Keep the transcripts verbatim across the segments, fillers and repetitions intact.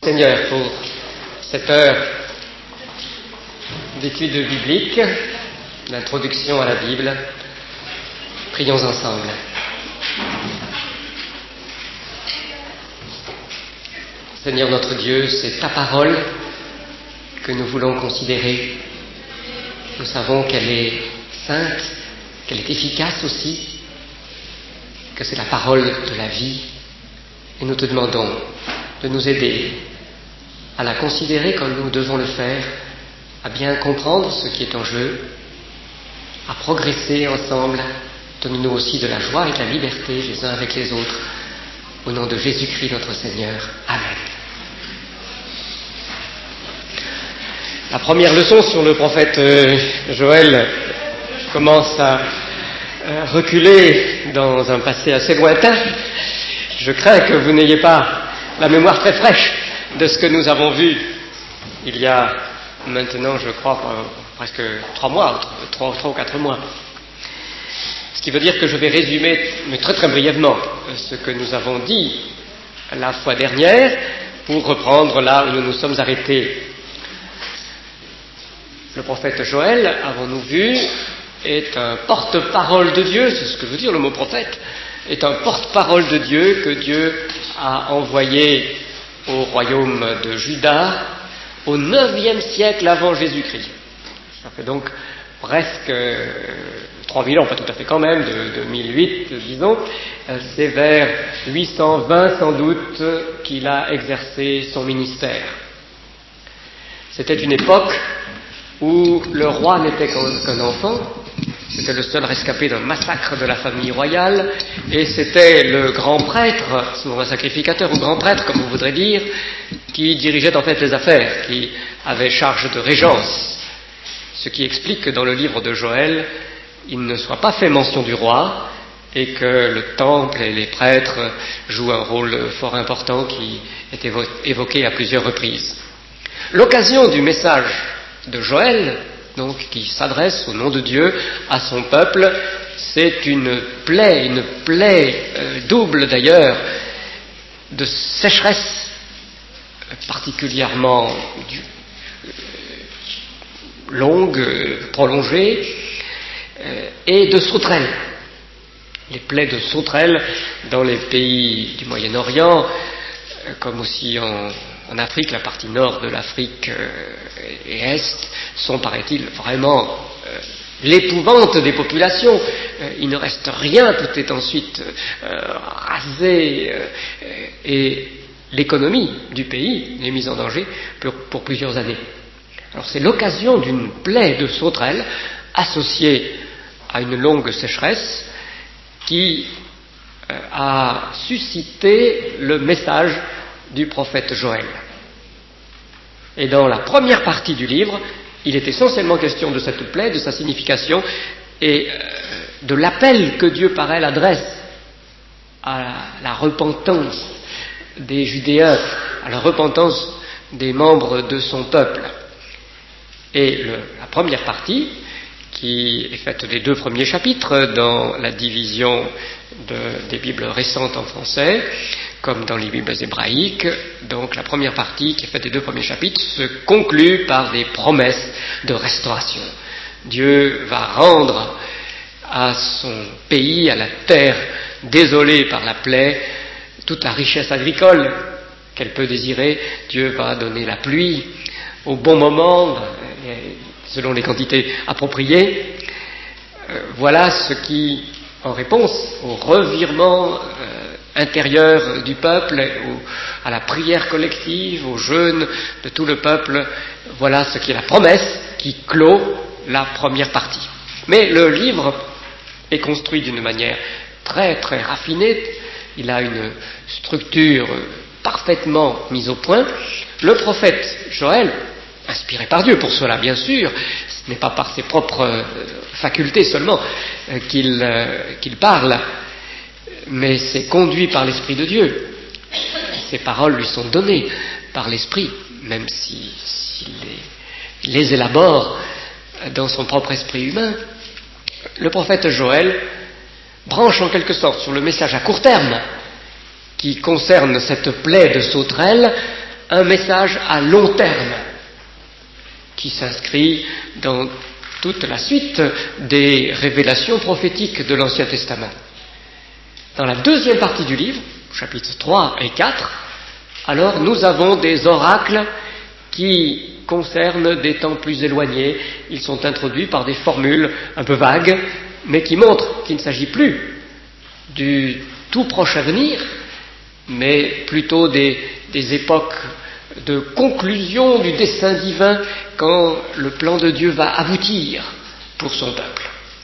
Seigneur pour cette heure d'étude biblique, d'introduction à la Bible. Prions ensemble. Seigneur notre Dieu, c'est ta parole que nous voulons considérer. Nous savons qu'elle est sainte, qu'elle est efficace aussi, que c'est la parole de la vie. Et nous te demandons de nous aider à la considérer comme nous devons le faire, à bien comprendre ce qui est en jeu, à progresser ensemble. Donne-nous aussi de la joie et de la liberté les uns avec les autres. Au nom de Jésus-Christ notre Seigneur. Amen. La première leçon sur le prophète Joël commence à reculer dans un passé assez lointain. Je crains que vous n'ayez pas la mémoire très fraîche de ce que nous avons vu il y a maintenant, je crois, presque trois mois, trois, trois ou quatre mois. Ce qui veut dire que je vais résumer, mais très très brièvement, ce que nous avons dit la fois dernière pour reprendre là où nous nous sommes arrêtés. Le prophète Joël, avons-nous vu, est un porte-parole de Dieu, c'est ce que veut dire le mot prophète, est un porte-parole de Dieu que Dieu a envoyé au royaume de Juda au neuvième siècle avant Jésus-Christ. Ça fait donc presque trois mille ans, pas tout à fait quand même, de, de mille huit, disons. C'est vers huit cent vingt sans doute qu'il a exercé son ministère. C'était une époque où le roi n'était qu'un enfant. C'était le seul rescapé d'un massacre de la famille royale, et c'était le grand prêtre, souvent un sacrificateur ou grand prêtre, comme on voudrait dire, qui dirigeait en fait les affaires, qui avait charge de régence. Ce qui explique que dans le livre de Joël, il ne soit pas fait mention du roi, et que le temple et les prêtres jouent un rôle fort important qui est évo- évoqué à plusieurs reprises. L'occasion du message de Joël, donc qui s'adresse au nom de Dieu à son peuple, c'est une plaie, une plaie euh, double d'ailleurs, de sécheresse particulièrement du, euh, longue, euh, prolongée, euh, et de sauterelles. Les plaies de sauterelles dans les pays du Moyen-Orient, euh, comme aussi en En Afrique, la partie nord de l'Afrique euh, et est, sont, paraît-il, vraiment euh, l'épouvante des populations. Euh, il ne reste rien, tout est ensuite euh, rasé, euh, et l'économie du pays est mise en danger pour, pour plusieurs années. Alors c'est l'occasion d'une plaie de sauterelles associée à une longue sécheresse qui euh, a suscité le message du prophète Joël. Et dans la première partie du livre, il est essentiellement question de cette plaie, de sa signification et euh, de l'appel que Dieu par elle adresse à la, la repentance des Judéens, à la repentance des membres de son peuple. Et le, la première partie, qui est faite des deux premiers chapitres dans la division de, des Bibles récentes en français, comme dans les Bibles hébraïques, donc la première partie qui est faite des deux premiers chapitres se conclut par des promesses de restauration. Dieu va rendre à son pays, à la terre désolée par la plaie, toute la richesse agricole qu'elle peut désirer. Dieu va donner la pluie au bon moment, selon les quantités appropriées. Voilà ce qui, en réponse au revirement euh, intérieur du peuple, au, à la prière collective, au jeûne de tout le peuple, voilà ce qui est la promesse qui clôt la première partie. Mais le livre est construit d'une manière très très raffinée, il a une structure parfaitement mise au point. Le prophète Joël, inspiré par Dieu pour cela bien sûr, ce n'est pas par ses propres euh, facultés seulement euh, qu'il, euh, qu'il parle, mais c'est conduit par l'Esprit de Dieu. Ces paroles lui sont données par l'Esprit, même s'il si, si les, les élabore dans son propre esprit humain. Le prophète Joël branche en quelque sorte sur le message à court terme qui concerne cette plaie de sauterelles un message à long terme qui s'inscrit dans toute la suite des révélations prophétiques de l'Ancien Testament. Dans la deuxième partie du livre, chapitres trois et quatre, alors nous avons des oracles qui concernent des temps plus éloignés. Ils sont introduits par des formules un peu vagues, mais qui montrent qu'il ne s'agit plus du tout proche avenir, mais plutôt des, des époques de conclusion du dessein divin quand le plan de Dieu va aboutir pour son peuple.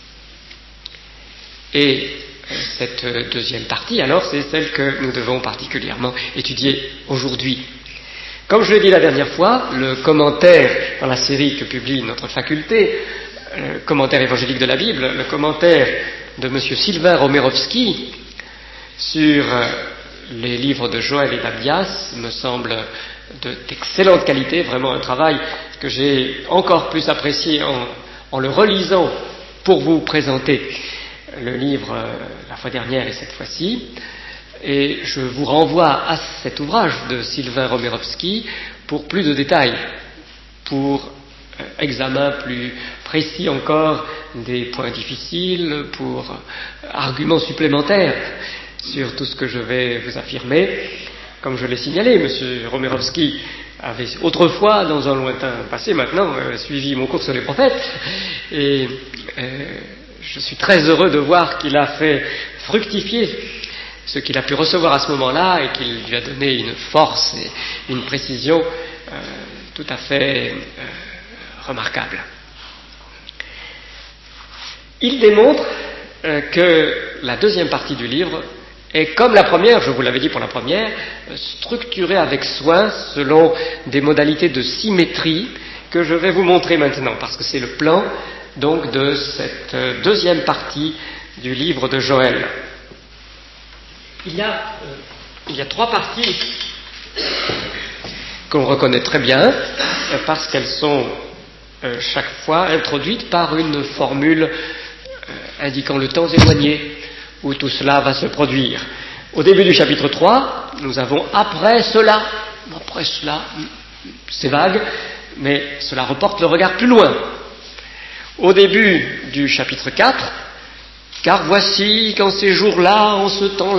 Et cette deuxième partie, alors, c'est celle que nous devons particulièrement étudier aujourd'hui. Comme je l'ai dit la dernière fois, le commentaire dans la série que publie notre faculté, le commentaire évangélique de la Bible, le commentaire de M. Sylvain Romerovski sur les livres de Joël et d'Abias me semble d'excellente qualité, vraiment un travail que j'ai encore plus apprécié en, en le relisant pour vous présenter le livre euh, la fois dernière et cette fois-ci. Et je vous renvoie à cet ouvrage de Sylvain Romerovski pour plus de détails, pour euh, examen plus précis encore des points difficiles, pour euh, arguments supplémentaires sur tout ce que je vais vous affirmer. Comme je l'ai signalé, M. Romerovski avait autrefois, dans un lointain passé maintenant, euh, suivi mon cours sur les prophètes, et euh, je suis très heureux de voir qu'il a fait fructifier ce qu'il a pu recevoir à ce moment-là et qu'il lui a donné une force et une précision euh, tout à fait euh, remarquable. Il démontre euh, que la deuxième partie du livre est, comme la première, je vous l'avais dit pour la première, structurée avec soin selon des modalités de symétrie que je vais vous montrer maintenant, parce que c'est le plan donc de cette deuxième partie du livre de Joël. Il y a, euh, il y a trois parties qu'on reconnaît très bien, euh, parce qu'elles sont euh, chaque fois introduites par une formule euh, indiquant le temps éloigné où tout cela va se produire. Au début du chapitre trois, nous avons « après cela ». Après cela, c'est vague, mais cela reporte le regard plus loin. Au début du chapitre quatre, « car voici qu'en ces jours-là, en ce temps-là »,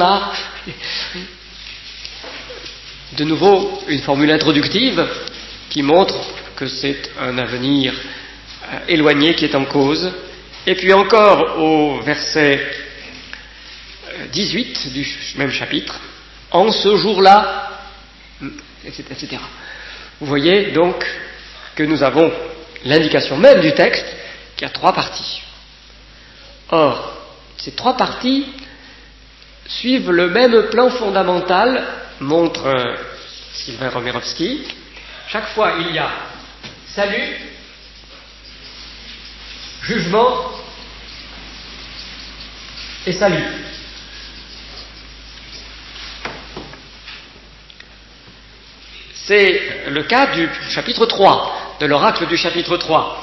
de nouveau une formule introductive qui montre que c'est un avenir euh, éloigné qui est en cause. Et puis encore au verset dix-huit du même chapitre, « en ce jour-là », et cetera. Vous voyez donc que nous avons l'indication même du texte qui a trois parties. Or, ces trois parties suivent le même plan fondamental, montre euh, Sylvain Romerovski. Chaque fois, il y a salut, jugement et salut. C'est le cas du chapitre trois, de l'oracle du chapitre trois.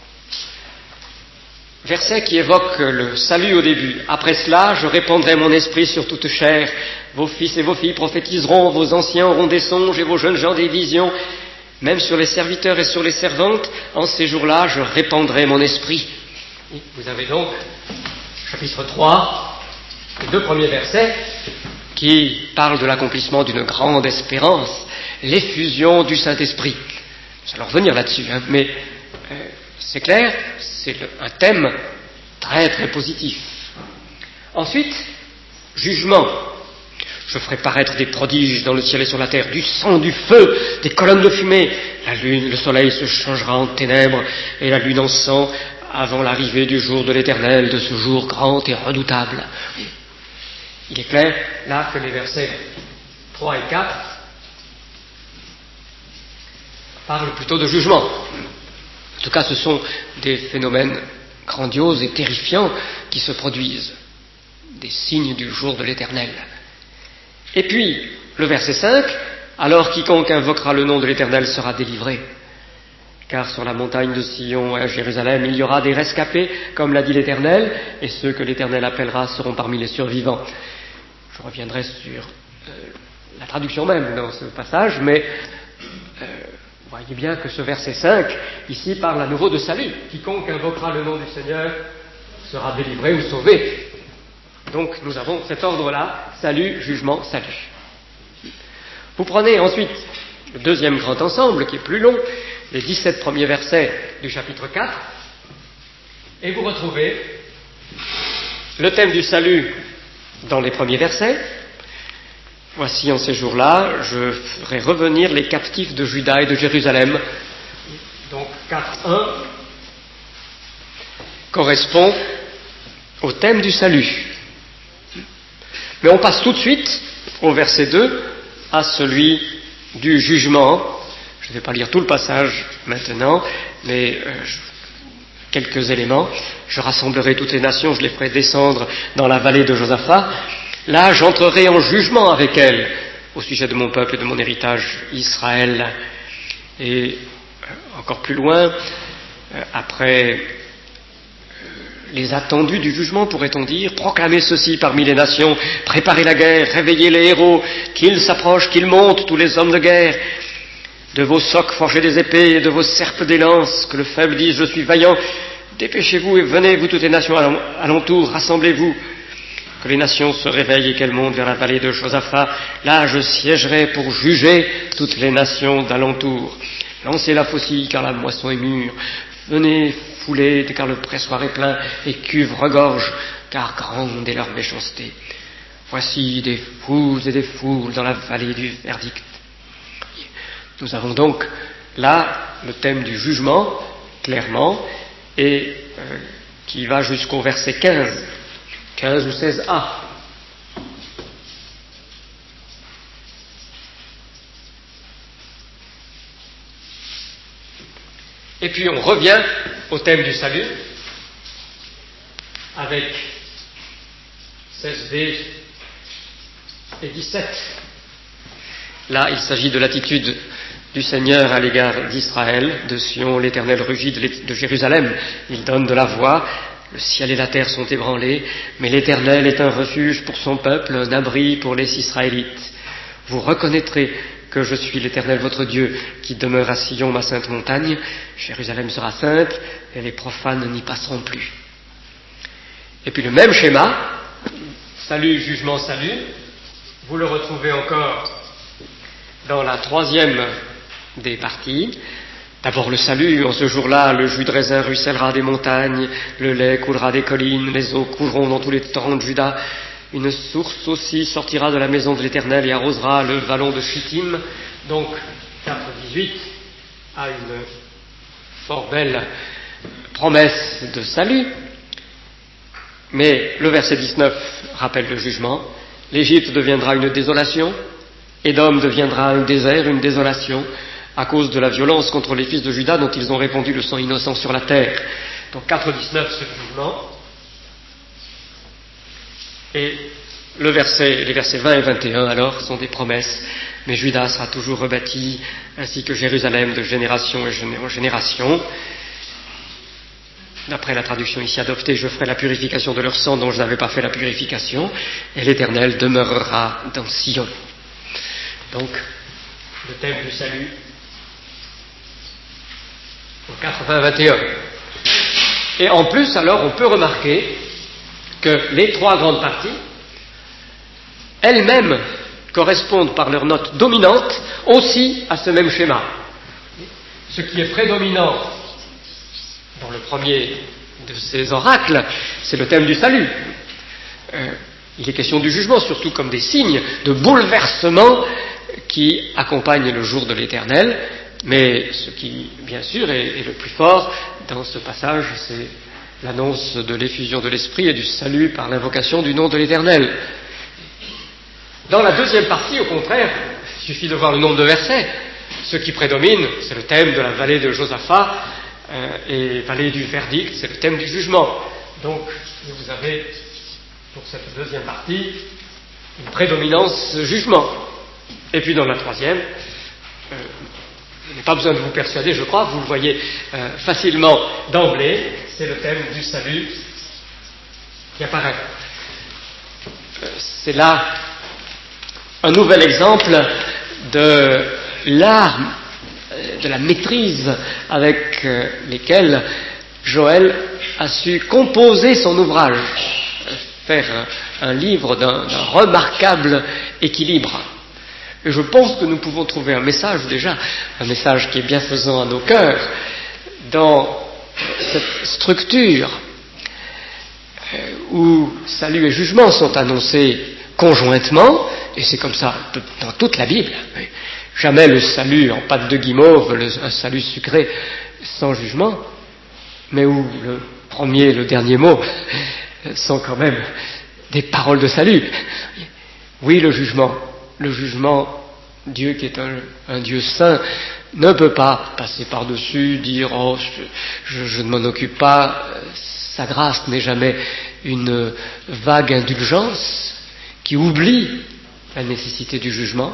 Verset qui évoque le salut au début. « Après cela, je répandrai mon esprit sur toute chair. Vos fils et vos filles prophétiseront, vos anciens auront des songes et vos jeunes gens des visions. Même sur les serviteurs et sur les servantes, en ces jours-là, je répandrai mon esprit. » Vous avez donc, chapitre trois, les deux premiers versets qui parlent de l'accomplissement d'une grande espérance, l'effusion du Saint-Esprit. Nous allons revenir là-dessus, hein, mais euh, c'est clair, c'est le, un thème très très positif. Ensuite, jugement. Je ferai paraître des prodiges dans le ciel et sur la terre, du sang, du feu, des colonnes de fumée. La lune, le soleil se changera en ténèbres et la lune en sang avant l'arrivée du jour de l'Éternel, de ce jour grand et redoutable. Il est clair, là, que les versets trois et quatre parlent plutôt de jugement. En tout cas, ce sont des phénomènes grandioses et terrifiants qui se produisent, des signes du jour de l'Éternel. Et puis, le verset cinq, « Alors quiconque invoquera le nom de l'Éternel sera délivré, car sur la montagne de Sion et à Jérusalem, il y aura des rescapés, comme l'a dit l'Éternel, et ceux que l'Éternel appellera seront parmi les survivants. » Je reviendrai sur euh, la traduction même dans ce passage, mais Vous voyez bien que ce verset cinq, ici, parle à nouveau de salut. Quiconque invoquera le nom du Seigneur sera délivré ou sauvé. Donc nous avons cet ordre-là, salut, jugement, salut. Vous prenez ensuite le deuxième grand ensemble, qui est plus long, les dix-sept premiers versets du chapitre quatre, et vous retrouvez le thème du salut dans les premiers versets. Voici, en ces jours-là, je ferai revenir les captifs de Juda et de Jérusalem. Donc quatre un correspond au thème du salut. Mais on passe tout de suite au verset deux, à celui du jugement. Je ne vais pas lire tout le passage maintenant, mais euh, quelques éléments. Je rassemblerai toutes les nations, je les ferai descendre dans la vallée de Josaphat. Là, j'entrerai en jugement avec elles au sujet de mon peuple et de mon héritage Israël. Et euh, encore plus loin, euh, après les attendus du jugement, pourrait-on dire, proclamez ceci parmi les nations, préparez la guerre, réveillez les héros, qu'ils s'approchent, qu'ils montent, tous les hommes de guerre, de vos socs forgez des épées et de vos serpes des lances, que le faible dise, je suis vaillant, dépêchez-vous et venez, vous toutes les nations alentour, rassemblez-vous, que les nations se réveillent et qu'elles montent vers la vallée de Josaphat, là je siégerai pour juger toutes les nations d'alentour. Lancez la faucille car la moisson est mûre, venez fouler car le pressoir est plein et cuve regorge car grande est leur méchanceté. Voici des foules et des foules dans la vallée du verdict. Nous avons donc là le thème du jugement, clairement, et euh, qui va jusqu'au verset quinze, quinze ou seize a. Et puis on revient au thème du salut, avec seize b et dix-sept. Là, il s'agit de l'attitude du Seigneur à l'égard d'Israël, de Sion, l'Éternel rugit de Jérusalem, il donne de la voix, le ciel et la terre sont ébranlés, mais l'Éternel est un refuge pour son peuple, un abri pour les Israélites. Vous reconnaîtrez que je suis l'Éternel votre Dieu, qui demeure à Sion, ma sainte montagne. Jérusalem sera sainte, et les profanes n'y passeront plus. Et puis le même schéma, salut, jugement, salut, vous le retrouvez encore dans la troisième des parties. D'abord le salut, en ce jour-là, le jus de raisin ruissellera des montagnes, le lait coulera des collines, les eaux couleront dans tous les torrents de Juda. Une source aussi sortira de la maison de l'Éternel et arrosera le vallon de Chittim. Donc, quatre dix-huit a une fort belle promesse de salut. Mais le verset dix-neuf rappelle le jugement. L'Égypte deviendra une désolation, Édom deviendra un désert, une désolation, à cause de la violence contre les fils de Juda dont ils ont répandu le sang innocent sur la terre. Donc quatre dix-neuf, ce jugement. Et le verset, les versets vingt et vingt et un, alors, sont des promesses. Mais Juda sera toujours rebâti, ainsi que Jérusalem, de génération en génération. D'après la traduction ici adoptée, je ferai la purification de leur sang dont je n'avais pas fait la purification, et l'Éternel demeurera dans Sion. Donc, le thème du salut, au quatre vingt vingt et un. Et en plus, alors, on peut remarquer que les trois grandes parties, elles-mêmes correspondent par leur note dominante aussi à ce même schéma. Ce qui est prédominant dans le premier de ces oracles, c'est le thème du salut. Euh, il est question du jugement, surtout comme des signes de bouleversement qui accompagnent le jour de l'Éternel, mais ce qui, bien sûr, est, est le plus fort dans ce passage, c'est l'annonce de l'effusion de l'Esprit et du salut par l'invocation du nom de l'Éternel. Dans la deuxième partie, au contraire, il suffit de voir le nombre de versets. Ce qui prédomine, c'est le thème de la vallée de Josaphat, euh, et vallée du verdict, c'est le thème du jugement. Donc, vous avez, pour cette deuxième partie, une prédominance jugement. Et puis dans la troisième, euh, je n'ai pas besoin de vous persuader, je crois, vous le voyez euh, facilement d'emblée, c'est le thème du salut qui apparaît. Euh, c'est là un nouvel exemple de l'art de la maîtrise avec euh, lesquelles Joël a su composer son ouvrage, faire un, un livre d'un, d'un remarquable équilibre. Et je pense que nous pouvons trouver un message déjà, un message qui est bienfaisant à nos cœurs, dans cette structure où salut et jugement sont annoncés conjointement, et c'est comme ça dans toute la Bible. Jamais le salut en pâte de guimauve, le, un salut sucré sans jugement, mais où le premier et le dernier mot sont quand même des paroles de salut. Oui, le jugement, le jugement, Dieu qui est un, un Dieu saint, ne peut pas passer par-dessus, dire « Oh, je, je, je ne m'en occupe pas », sa grâce n'est jamais une vague indulgence qui oublie la nécessité du jugement,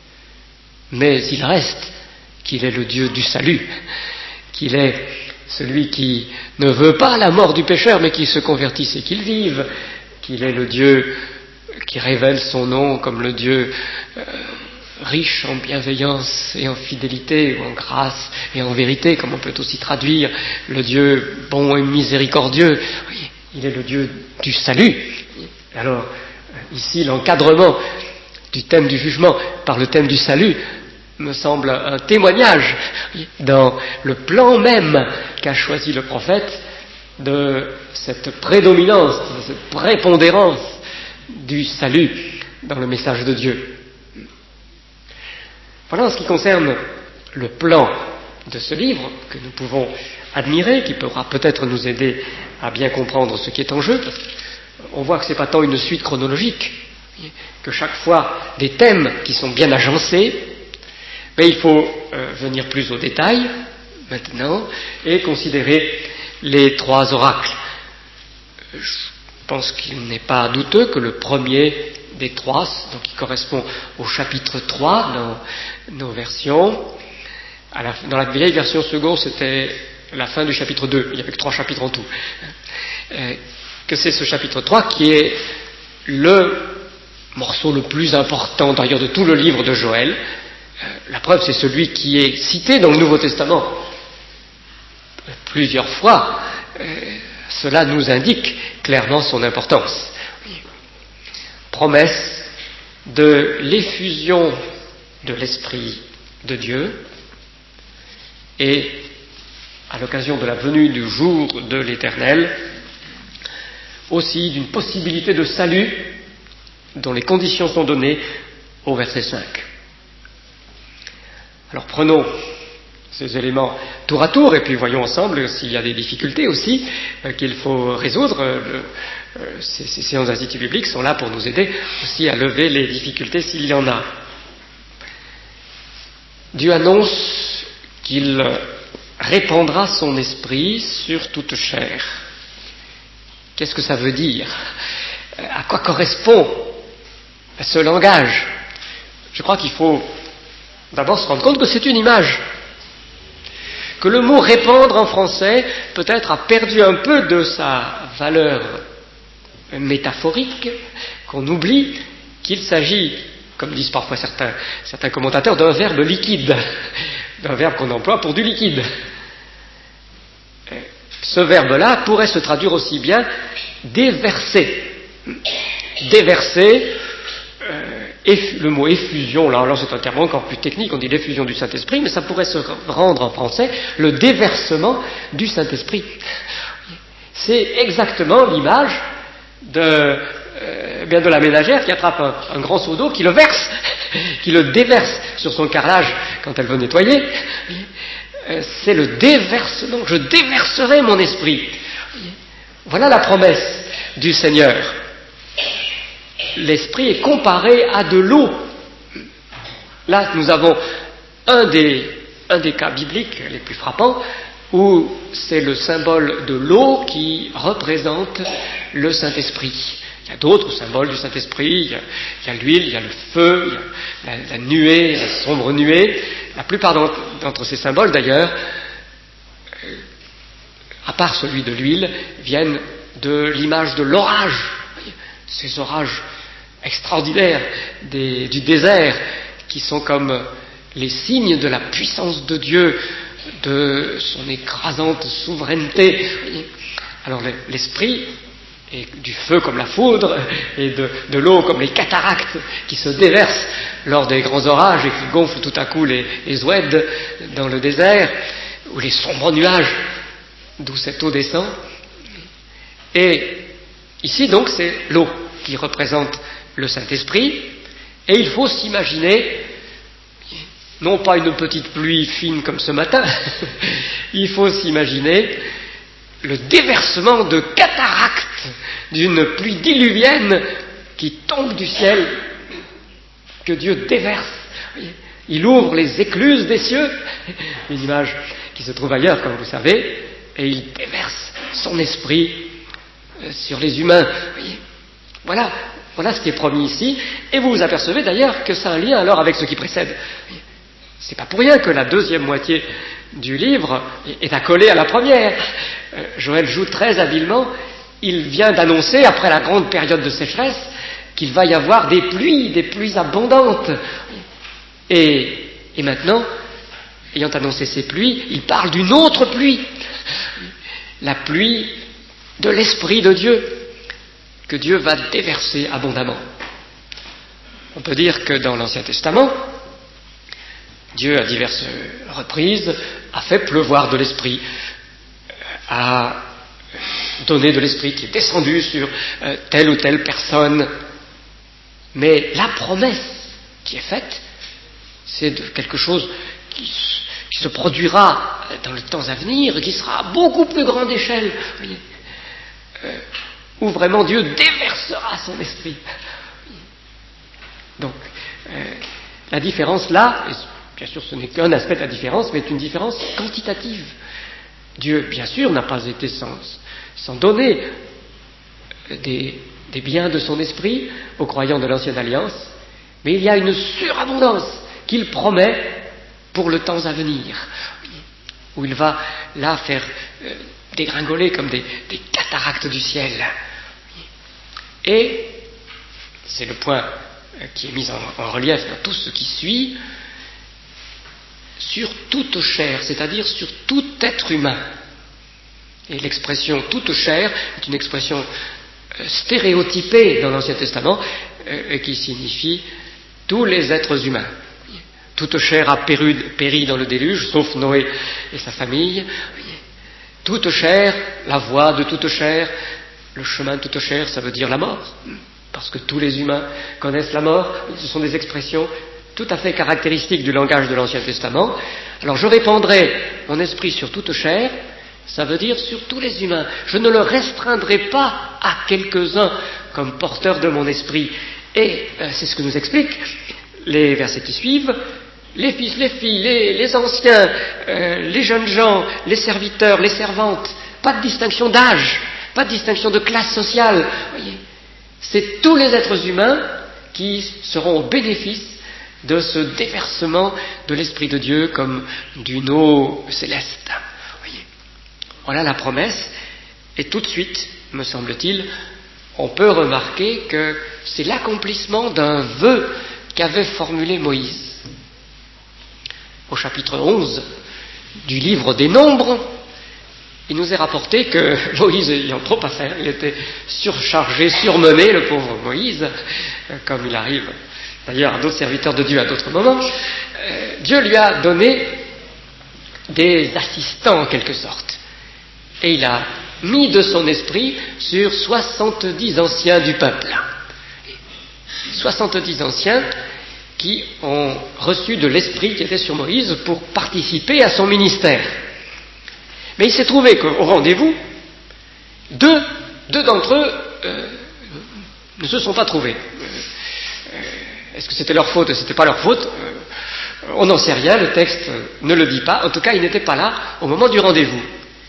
mais il reste qu'il est le Dieu du salut, qu'il est celui qui ne veut pas la mort du pécheur, mais qu'il se convertisse et qu'il vive, qu'il est le Dieu qui révèle son nom comme le Dieu euh, riche en bienveillance et en fidélité, ou en grâce et en vérité, comme on peut aussi traduire le Dieu bon et miséricordieux. Oui, il est le Dieu du salut. Alors, ici, l'encadrement du thème du jugement par le thème du salut me semble un témoignage dans le plan même qu'a choisi le prophète de cette prédominance, de cette prépondérance du salut dans le message de Dieu. Voilà en ce qui concerne le plan de ce livre que nous pouvons admirer, qui pourra peut-être nous aider à bien comprendre ce qui est en jeu. On voit que ce n'est pas tant une suite chronologique, que chaque fois des thèmes qui sont bien agencés, mais il faut euh, venir plus au détail maintenant et considérer les trois oracles. Je pense qu'il n'est pas douteux que le premier des trois, donc qui correspond au chapitre trois dans nos versions, à la, dans la vieille version seconde c'était la fin du chapitre deux, il n'y avait que trois chapitres en tout, euh, que c'est ce chapitre trois qui est le morceau le plus important d'ailleurs de tout le livre de Joël. La preuve, c'est celui qui est cité dans le Nouveau Testament plusieurs fois. Euh, cela nous indique clairement son importance. Promesse de l'effusion de l'Esprit de Dieu et, à l'occasion de la venue du jour de l'Éternel, aussi d'une possibilité de salut dont les conditions sont données au verset cinq. Alors prenons ces éléments tour à tour et puis voyons ensemble s'il y a des difficultés aussi euh, qu'il faut résoudre. Euh, euh, ces, ces séances d'institut biblique sont là pour nous aider aussi à lever les difficultés s'il y en a. Dieu annonce qu'il répandra son esprit sur toute chair. Qu'est-ce que ça veut dire? À quoi correspond ce langage? Je crois qu'il faut d'abord se rendre compte que c'est une image, que le mot répandre en français peut-être a perdu un peu de sa valeur métaphorique, qu'on oublie qu'il s'agit, comme disent parfois certains, certains commentateurs, d'un verbe liquide, d'un verbe qu'on emploie pour du liquide. Ce verbe-là pourrait se traduire aussi bien déverser. Déverser, euh, eff, le mot effusion, là, là c'est un terme encore plus technique, on dit l'effusion du Saint-Esprit, mais ça pourrait se rendre en français le déversement du Saint-Esprit. C'est exactement l'image de, euh, bien de la ménagère qui attrape un, un grand seau d'eau, qui le verse, qui le déverse sur son carrelage quand elle veut nettoyer. C'est le déversement, je déverserai mon esprit. Voilà la promesse du Seigneur. L'esprit est comparé à de l'eau. Là, nous avons un des, un des cas bibliques les plus frappants où c'est le symbole de l'eau qui représente le Saint-Esprit. Il y a d'autres symboles du Saint-Esprit, il y a, il y a l'huile, il y a le feu, il y a la, la nuée, la sombre nuée. La plupart d'entre, d'entre ces symboles, d'ailleurs, euh, à part celui de l'huile, viennent de l'image de l'orage. Ces orages extraordinaires des, du désert qui sont comme les signes de la puissance de Dieu, de son écrasante souveraineté. Alors l'esprit, et du feu comme la foudre, et de, de l'eau comme les cataractes qui se déversent lors des grands orages et qui gonflent tout à coup les, les oueds dans le désert, ou les sombres nuages d'où cette eau descend. Et ici donc c'est l'eau qui représente le Saint-Esprit, et il faut s'imaginer, non pas une petite pluie fine comme ce matin, il faut s'imaginer le déversement de cataractes d'une pluie diluvienne qui tombe du ciel, que Dieu déverse. Il ouvre les écluses des cieux, une image qui se trouve ailleurs, comme vous savez, et il déverse son esprit sur les humains. Voilà, voilà ce qui est promis ici, et vous vous apercevez d'ailleurs que c'est un lien alors avec ce qui précède. C'est pas pour rien que la deuxième moitié du livre est accolée à la première. Joël joue très habilement. Il vient d'annoncer, après la grande période de sécheresse, qu'il va y avoir des pluies, des pluies abondantes. Et, et maintenant, ayant annoncé ces pluies, il parle d'une autre pluie, la pluie de l'Esprit de Dieu, que Dieu va déverser abondamment. On peut dire que dans l'Ancien Testament, Dieu, à diverses reprises, a fait pleuvoir de l'Esprit, a donné de l'Esprit qui est descendu sur euh, telle ou telle personne. Mais la promesse qui est faite, c'est de quelque chose qui, qui se produira dans les temps à venir, qui sera à beaucoup plus grande échelle, vous voyez, euh, où vraiment Dieu déversera son Esprit. Donc, euh, la différence là, bien sûr ce n'est qu'un aspect de la différence, mais est une différence quantitative. Dieu, bien sûr, n'a pas été sans, sans donner des, des biens de son esprit aux croyants de l'Ancienne Alliance, mais il y a une surabondance qu'il promet pour le temps à venir, où il va là faire euh, dégringoler comme des, des cataractes du ciel. Et c'est le point qui est mis en, en relief dans tout ce qui suit, sur toute chair, c'est-à-dire sur tout être humain. Et l'expression toute chair est une expression euh, stéréotypée dans l'Ancien Testament euh, qui signifie tous les êtres humains. Toute chair a péri, péri dans le déluge, sauf Noé et sa famille. Toute chair, la voie de toute chair, le chemin de toute chair, ça veut dire la mort, parce que tous les humains connaissent la mort. Ce sont des expressions tout à fait caractéristique du langage de l'Ancien Testament. Alors je répandrai mon esprit sur toute chair, ça veut dire sur tous les humains. Je ne le restreindrai pas à quelques-uns comme porteurs de mon esprit. Et euh, c'est ce que nous expliquent les versets qui suivent. Les fils, les filles, les, les anciens, euh, les jeunes gens, les serviteurs, les servantes, pas de distinction d'âge, pas de distinction de classe sociale. Voyez, c'est tous les êtres humains qui seront au bénéfice de ce déversement de l'Esprit de Dieu comme d'une eau céleste. Voyez. Voilà la promesse, et tout de suite, me semble-t-il, on peut remarquer que c'est l'accomplissement d'un vœu qu'avait formulé Moïse. Au chapitre onze du livre des Nombres, il nous est rapporté que Moïse ayant trop à faire, il était surchargé, surmené, le pauvre Moïse, comme il arrive d'ailleurs à d'autres serviteurs de Dieu à d'autres moments, euh, Dieu lui a donné des assistants en quelque sorte. Et il a mis de son esprit sur soixante-dix anciens du peuple. soixante-dix anciens qui ont reçu de l'esprit qui était sur Moïse pour participer à son ministère. Mais il s'est trouvé qu'au rendez-vous, deux, deux d'entre eux euh, ne se sont pas trouvés. Euh, Est-ce que c'était leur faute ou c'était pas leur faute? euh, On n'en sait rien, le texte ne le dit pas. En tout cas, ils n'étaient pas là au moment du rendez-vous.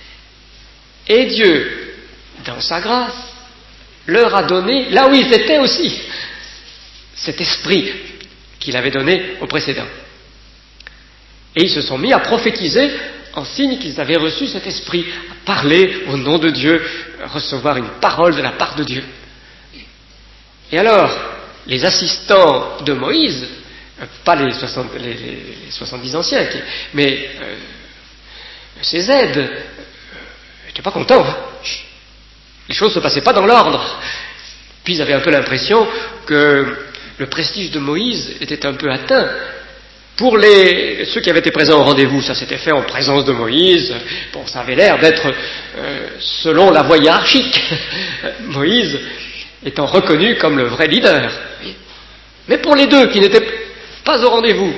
Et Dieu, dans sa grâce, leur a donné, là où ils étaient aussi, cet esprit qu'il avait donné au précédent. Et ils se sont mis à prophétiser en signe qu'ils avaient reçu cet esprit, à parler au nom de Dieu, recevoir une parole de la part de Dieu. Et alors, les assistants de Moïse Euh, pas les, soixante, les, les soixante-dix anciens, qui, mais euh, ces aides euh, n'étaient pas contents. Hein. Les choses ne se passaient pas dans l'ordre. Puis ils avaient un peu l'impression que le prestige de Moïse était un peu atteint. Pour les, ceux qui avaient été présents au rendez-vous, ça s'était fait en présence de Moïse. Bon, ça avait l'air d'être euh, selon la voie hiérarchique. Moïse étant reconnu comme le vrai leader. Mais pour les deux qui n'étaient pas au rendez-vous,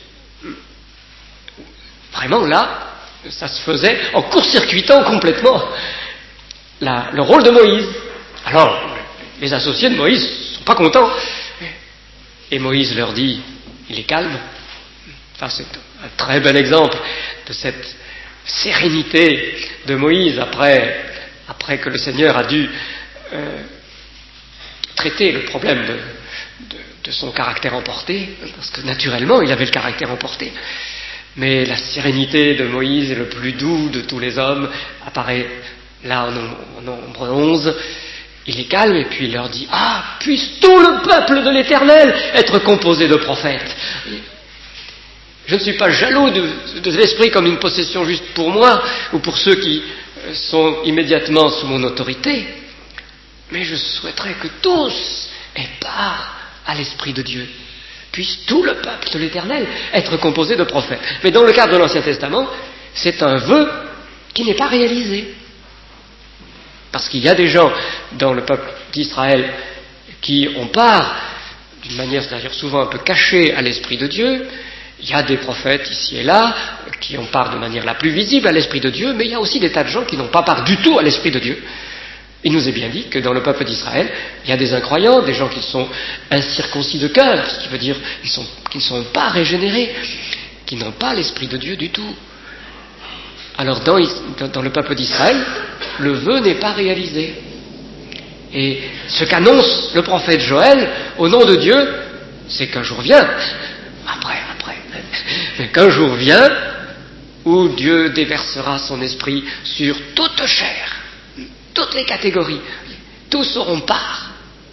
vraiment là, ça se faisait en court-circuitant complètement la, le rôle de Moïse. Alors, les associés de Moïse ne sont pas contents. Et Moïse leur dit, il est calme. Enfin, c'est un très bel exemple de cette sérénité de Moïse après, après que le Seigneur a dû euh, traiter le problème de, de, de son caractère emporté, parce que naturellement il avait le caractère emporté. Mais la sérénité de Moïse, le plus doux de tous les hommes, apparaît là en nombre, en nombre onze. Il est calme et puis il leur dit « Ah, puisse tout le peuple de l'Éternel être composé de prophètes !» Je ne suis pas jaloux de, de l'esprit comme une possession juste pour moi ou pour ceux qui sont immédiatement sous mon autorité, mais je souhaiterais que tous aient part à l'Esprit de Dieu. Puisse tout le peuple de l'Éternel être composé de prophètes. Mais dans le cadre de l'Ancien Testament, c'est un vœu qui n'est pas réalisé. Parce qu'il y a des gens dans le peuple d'Israël qui ont part, d'une manière d'ailleurs souvent un peu cachée, à l'Esprit de Dieu. Il y a des prophètes ici et là qui ont part de manière la plus visible à l'Esprit de Dieu, mais il y a aussi des tas de gens qui n'ont pas part du tout à l'Esprit de Dieu. Il nous est bien dit que dans le peuple d'Israël, il y a des incroyants, des gens qui sont incirconcis de cœur, ce qui veut dire qu'ils sont, qu'ils ne sont pas régénérés, qui n'ont pas l'Esprit de Dieu du tout. Alors dans, dans le peuple d'Israël, le vœu n'est pas réalisé. Et ce qu'annonce le prophète Joël au nom de Dieu, c'est qu'un jour vient, après, après, mais qu'un jour vient où Dieu déversera son esprit sur toute chair, toutes les catégories, tous auront part.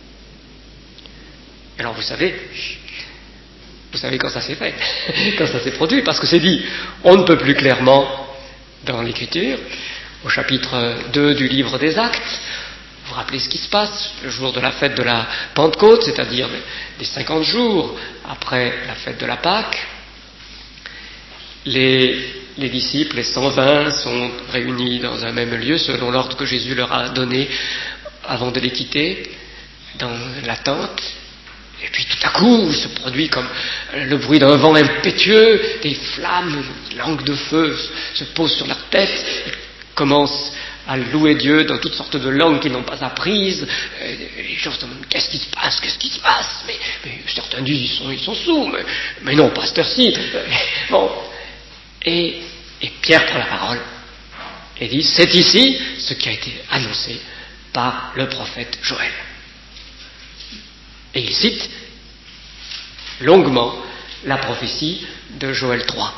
Alors vous savez, vous savez quand ça s'est fait, quand ça s'est produit, parce que c'est dit, on ne peut plus clairement dans l'Écriture, au chapitre deux du livre des Actes. Vous vous rappelez ce qui se passe le jour de la fête de la Pentecôte, c'est-à-dire les cinquante jours après la fête de la Pâque. Les, les disciples, les cent vingt, sont réunis dans un même lieu selon l'ordre que Jésus leur a donné avant de les quitter, dans la tente. Et puis tout à coup, il se produit comme le bruit d'un vent impétueux, des flammes, une langue de feu se pose sur leur tête, ils commencent à louer Dieu dans toutes sortes de langues qu'ils n'ont pas apprises. Et les gens se demandent qu'est-ce qui se passe, qu'est-ce qui se passe, mais, mais certains disent ils sont, ils sont sous, mais, mais non, pas cette heure-ci. Bon. Et, et Pierre prend la parole et dit c'est ici ce qui a été annoncé par le prophète Joël. Et il cite longuement la prophétie de Joël trois.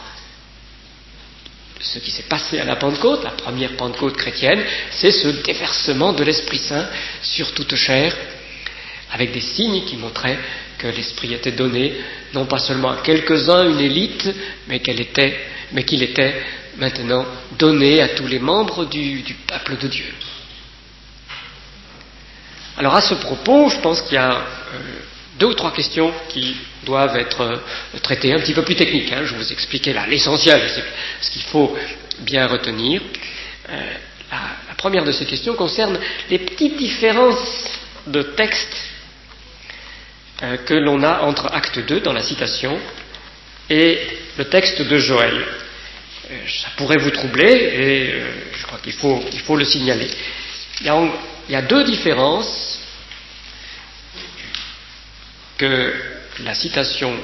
Ce qui s'est passé à la Pentecôte, la première Pentecôte chrétienne, c'est ce déversement de l'Esprit Saint sur toute chair, avec des signes qui montraient que l'Esprit était donné, non pas seulement à quelques-uns, une élite, mais, qu'elle était, mais qu'il était maintenant donné à tous les membres du, du peuple de Dieu. Alors à ce propos, je pense qu'il y a euh, deux ou trois questions qui doivent être euh, traitées un petit peu plus techniques. Hein. Je vous expliquais là l'essentiel, c'est ce qu'il faut bien retenir. Euh, la, la première de ces questions concerne les petites différences de texte euh, que l'on a entre Acte deux dans la citation et le texte de Joël. Euh, ça pourrait vous troubler et euh, je crois qu'il faut, il faut le signaler. Il y a, il y a deux différences que la citation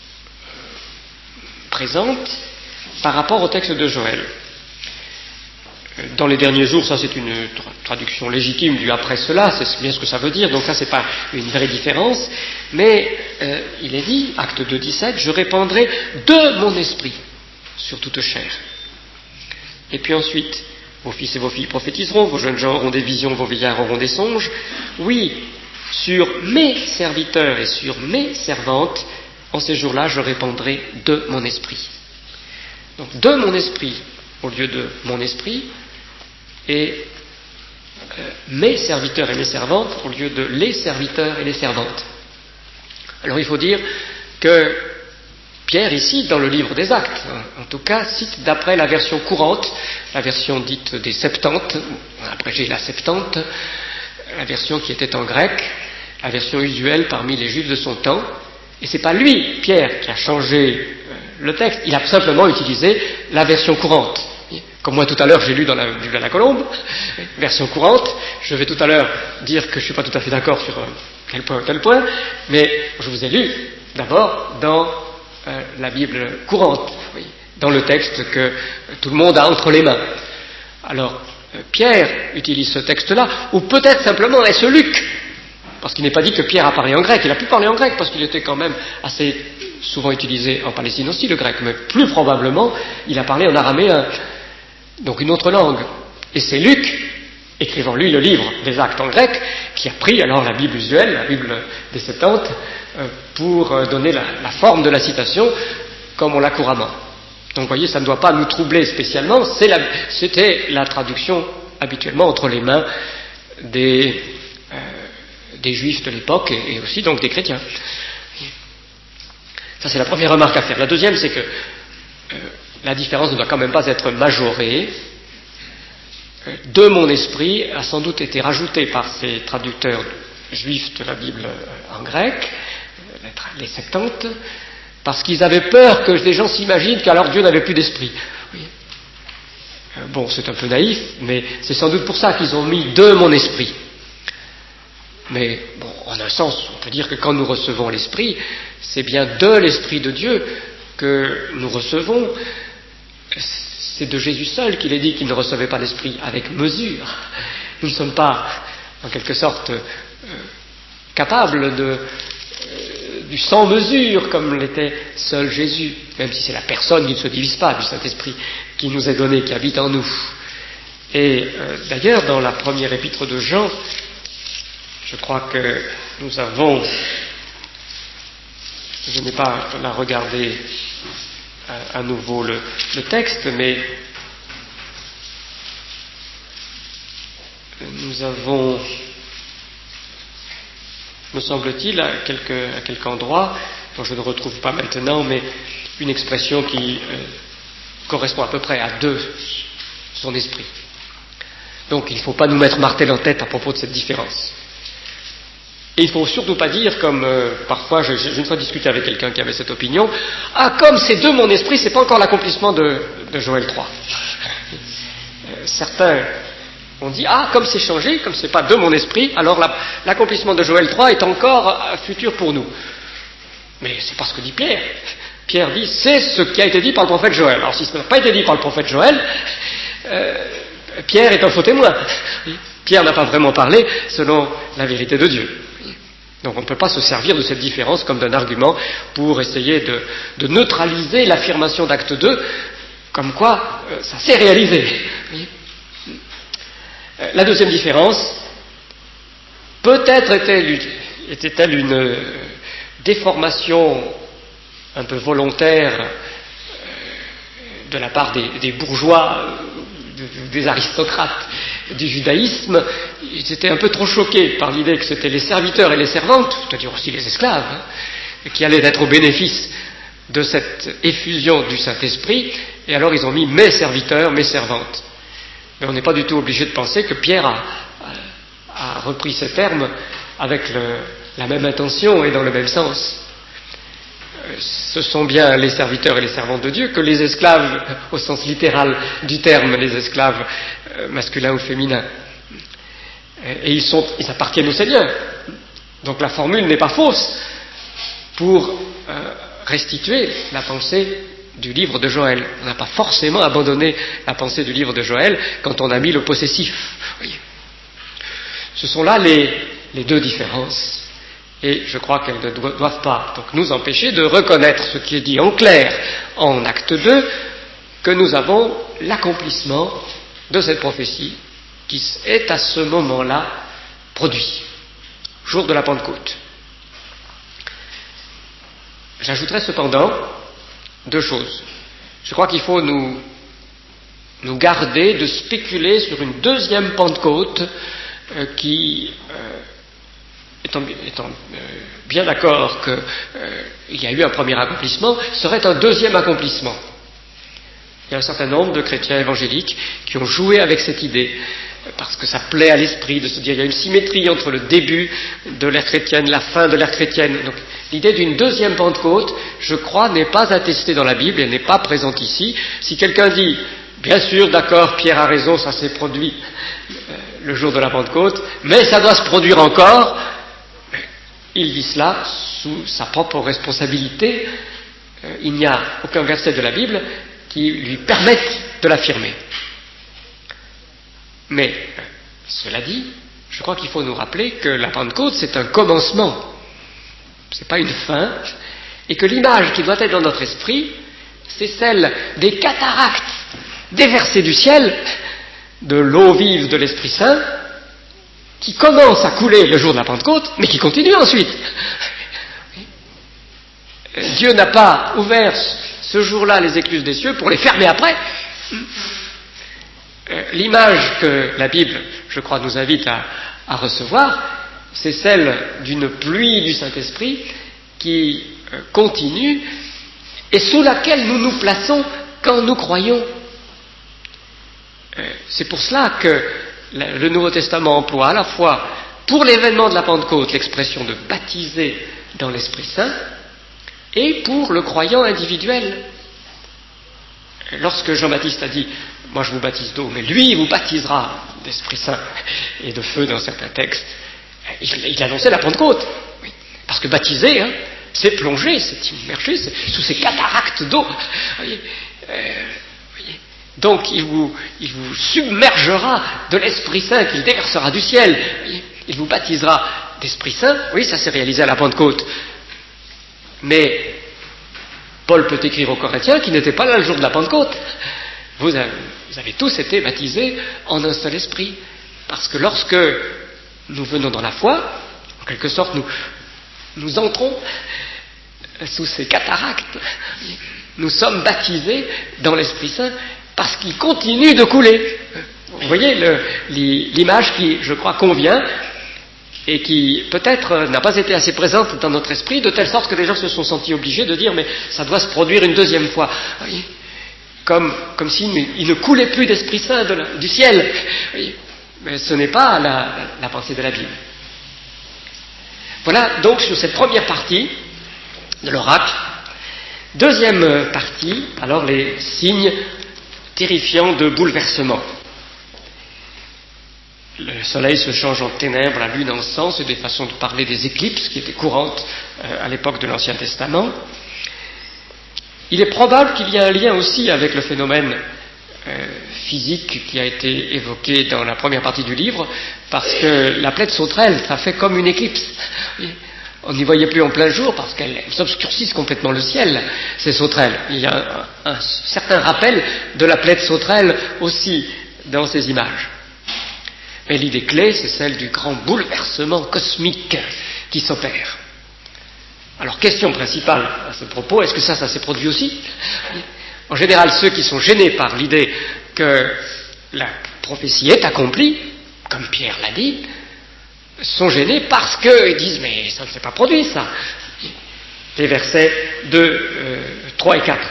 présente par rapport au texte de Joël. Dans les derniers jours, ça c'est une tra- traduction légitime du après cela, c'est bien ce que ça veut dire, donc ça c'est pas une vraie différence, mais euh, il est dit, acte deux, dix-sept, je répandrai de mon esprit sur toute chair. Et puis ensuite, vos fils et vos filles prophétiseront, vos jeunes gens auront des visions, vos vieillards auront des songes. Oui, sur mes serviteurs et sur mes servantes, en ces jours-là, je répandrai de mon esprit. Donc, de mon esprit au lieu de mon esprit, et euh, mes serviteurs et mes servantes au lieu de les serviteurs et les servantes. Alors, il faut dire que Pierre, ici, dans le livre des Actes, en tout cas, cite d'après la version courante, la version dite des Septante, abrégée la Septante, la version qui était en grec, la version usuelle parmi les Juifs de son temps. Et c'est pas lui, Pierre, qui a changé euh, le texte, il a simplement utilisé la version courante. Comme moi tout à l'heure j'ai lu dans la Bible à la Colombe, version courante, je vais tout à l'heure dire que je ne suis pas tout à fait d'accord sur euh, tel point ou tel point, mais je vous ai lu d'abord dans euh, la Bible courante, oui, dans le texte que tout le monde a entre les mains. Alors, euh, Pierre utilise ce texte-là, ou peut-être simplement est-ce Luc, parce qu'il n'est pas dit que Pierre a parlé en grec, il a pu parler en grec parce qu'il était quand même assez souvent utilisé en Palestine aussi le grec, mais plus probablement il a parlé en araméen, donc une autre langue. Et c'est Luc, écrivant lui le livre des Actes en grec, qui a pris alors la Bible usuelle, la Bible des Septante, pour donner la, la forme de la citation comme on l'a couramment. Donc vous voyez, ça ne doit pas nous troubler spécialement, c'est la, c'était la traduction habituellement entre les mains des, euh, des Juifs de l'époque et, et aussi donc des chrétiens. Ça c'est la première remarque à faire. La deuxième, c'est que euh, la différence ne doit quand même pas être majorée. De mon esprit a sans doute été rajouté par ces traducteurs juifs de la Bible en grec, les Septante, parce qu'ils avaient peur que les gens s'imaginent qu'alors Dieu n'avait plus d'esprit. Oui. Bon, c'est un peu naïf, mais c'est sans doute pour ça qu'ils ont mis de mon esprit. Mais bon, en un sens, on peut dire que quand nous recevons l'esprit, c'est bien de l'esprit de Dieu que nous recevons. C'est de Jésus seul qu'il est dit qu'il ne recevait pas l'esprit avec mesure. Nous ne sommes pas, en quelque sorte, euh, capables de, euh, du sans mesure comme l'était seul Jésus, même si c'est la personne qui ne se divise pas du Saint-Esprit qui nous est donné, qui habite en nous. Et euh, d'ailleurs, dans la première épître de Jean, je crois que nous avons, je n'ai pas la regardé à nouveau le, le texte, mais nous avons, me semble-t-il, à quelques, à quelques endroits, dont je ne retrouve pas maintenant, mais une expression qui euh, correspond à peu près à deux, son esprit. Donc il ne faut pas nous mettre martel en tête à propos de cette différence. Et il ne faut surtout pas dire, comme euh, parfois, j'ai, j'ai une fois discuté avec quelqu'un qui avait cette opinion, « Ah, comme c'est de mon esprit, c'est pas encore l'accomplissement de, de Joël trois. » euh, Certains ont dit « Ah, comme c'est changé, comme c'est pas de mon esprit, alors la, l'accomplissement de Joël trois est encore euh, futur pour nous. » Mais c'est pas ce que dit Pierre. Pierre dit « C'est ce qui a été dit par le prophète Joël. » Alors si ça n'a pas été dit par le prophète Joël, euh, Pierre est un faux témoin. Pierre n'a pas vraiment parlé selon la vérité de Dieu. Donc on ne peut pas se servir de cette différence comme d'un argument pour essayer de, de neutraliser l'affirmation d'acte deux, comme quoi euh, ça s'est réalisé. Euh, la deuxième différence, peut-être était-elle, était-elle une euh, déformation un peu volontaire euh, de la part des, des bourgeois, euh, des aristocrates du judaïsme. Ils étaient un peu trop choqués par l'idée que c'était les serviteurs et les servantes, c'est-à-dire aussi les esclaves, hein, qui allaient être au bénéfice de cette effusion du Saint-Esprit, et alors ils ont mis mes serviteurs, mes servantes. Mais on n'est pas du tout obligé de penser que Pierre a, a, a repris ces termes avec le, la même intention et dans le même sens. Ce sont bien les serviteurs et les servantes de Dieu que les esclaves, au sens littéral du terme, les esclaves masculins ou féminins. Et ils, sont, ils appartiennent au Seigneur. Donc la formule n'est pas fausse pour euh, restituer la pensée du livre de Joël. On n'a pas forcément abandonné la pensée du livre de Joël quand on a mis le possessif. Oui. Ce sont là les, les deux différences. Et je crois qu'elles ne doivent pas donc nous empêcher de reconnaître ce qui est dit en clair en acte deux, que nous avons l'accomplissement de cette prophétie qui est à ce moment-là produit, jour de la Pentecôte. J'ajouterai cependant deux choses. Je crois qu'il faut nous, nous garder de spéculer sur une deuxième Pentecôte euh, qui, euh, étant, étant euh, bien d'accord qu'il euh, y a eu un premier accomplissement, serait un deuxième accomplissement. Il y a un certain nombre de chrétiens évangéliques qui ont joué avec cette idée, parce que ça plaît à l'esprit de se dire qu'il y a une symétrie entre le début de l'ère chrétienne, la fin de l'ère chrétienne. Donc l'idée d'une deuxième Pentecôte, je crois, n'est pas attestée dans la Bible, elle n'est pas présente ici. Si quelqu'un dit, bien sûr, d'accord, Pierre a raison, ça s'est produit euh, le jour de la Pentecôte, mais ça doit se produire encore, il dit cela sous sa propre responsabilité. Euh, il n'y a aucun verset de la Bible qui lui permettent de l'affirmer. Mais, cela dit, je crois qu'il faut nous rappeler que la Pentecôte, c'est un commencement, c'est pas une fin, et que l'image qui doit être dans notre esprit, c'est celle des cataractes déversées du ciel, de l'eau vive de l'Esprit Saint, qui commence à couler le jour de la Pentecôte, mais qui continue ensuite. Dieu n'a pas ouvert ce jour-là les écluses des cieux pour les fermer après. L'image que la Bible, je crois, nous invite à, à recevoir, c'est celle d'une pluie du Saint-Esprit qui euh, continue et sous laquelle nous nous plaçons quand nous croyons. Euh, c'est pour cela que la, le Nouveau Testament emploie à la fois, pour l'événement de la Pentecôte, l'expression de baptiser dans l'Esprit Saint, et pour le croyant individuel. Lorsque Jean-Baptiste a dit « Moi je vous baptise d'eau, mais lui il vous baptisera d'Esprit Saint et de feu dans certains textes », il, il annonçait la Pentecôte. Oui. Parce que baptiser, hein, c'est plonger, c'est immerger c'est sous ces cataractes d'eau. Voyez, euh, voyez. Donc il vous, il vous submergera de l'Esprit Saint qu'il déversera du ciel. Voyez. Il vous baptisera d'Esprit Saint. Oui, ça s'est réalisé à la Pentecôte. Mais Paul peut écrire aux Corinthiens qui n'étaient pas là le jour de la Pentecôte. Vous avez, vous avez tous été baptisés en un seul esprit. Parce que lorsque nous venons dans la foi, en quelque sorte nous, nous entrons sous ces cataractes. Nous sommes baptisés dans l'Esprit Saint parce qu'il continue de couler. Vous voyez le, l'image qui, je crois, convient et qui peut-être n'a pas été assez présente dans notre esprit, de telle sorte que les gens se sont sentis obligés de dire mais ça doit se produire une deuxième fois. Voyez, comme, comme s'il ne, il ne coulait plus d'Esprit Saint de la, du ciel. Voyez, mais ce n'est pas la, la, la pensée de la Bible. Voilà donc sur cette première partie de l'oracle. Deuxième partie, alors les signes terrifiants de bouleversement. Le soleil se change en ténèbres, la lune en sang, c'est des façons de parler des éclipses qui étaient courantes euh, à l'époque de l'Ancien Testament. Il est probable qu'il y ait un lien aussi avec le phénomène euh, physique qui a été évoqué dans la première partie du livre, parce que la plaie de sauterelle, ça fait comme une éclipse. On n'y voyait plus en plein jour parce qu'elles obscurcissent complètement le ciel, ces sauterelles. Il y a un, un certain rappel de la plaie de sauterelle aussi dans ces images. Mais l'idée clé, c'est celle du grand bouleversement cosmique qui s'opère. Alors, question principale à ce propos, est-ce que ça, ça s'est produit aussi ? En général, ceux qui sont gênés par l'idée que la prophétie est accomplie, comme Pierre l'a dit, sont gênés parce qu'ils disent « mais ça ne s'est pas produit, ça ». Les versets deux, euh, trois et quatre.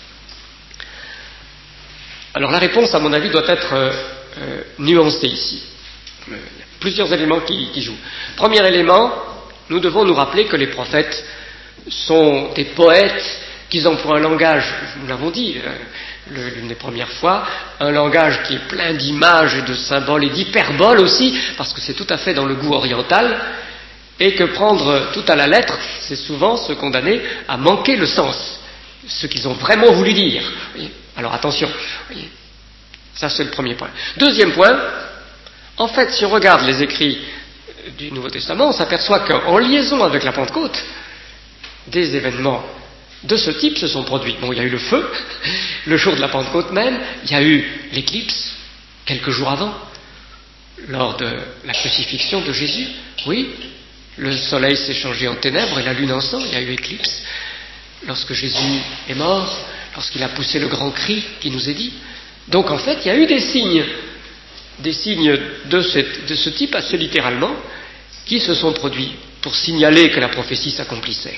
Alors, la réponse, à mon avis, doit être euh, euh, nuancée ici. Il y a plusieurs éléments qui, qui jouent. Premier élément, nous devons nous rappeler que les prophètes sont des poètes, qu'ils emploient un langage, nous l'avons dit euh, l'une des premières fois, un langage qui est plein d'images et de symboles et d'hyperboles aussi, parce que c'est tout à fait dans le goût oriental, et que prendre tout à la lettre, c'est souvent se condamner à manquer le sens, ce qu'ils ont vraiment voulu dire. Voyez. Alors attention, voyez. Ça c'est le premier point. Deuxième point, en fait, si on regarde les écrits du Nouveau Testament, on s'aperçoit qu'en liaison avec la Pentecôte, des événements de ce type se sont produits. Bon, il y a eu le feu, le jour de la Pentecôte même, il y a eu l'éclipse, quelques jours avant, lors de la crucifixion de Jésus. Oui, le soleil s'est changé en ténèbres et la lune en sang, il y a eu éclipse. lorsque Jésus est mort, lorsqu'il a poussé le grand cri qui nous est dit. Donc en fait, il y a eu des signes, des signes de, cette, de ce type assez littéralement, qui se sont produits pour signaler que la prophétie s'accomplissait.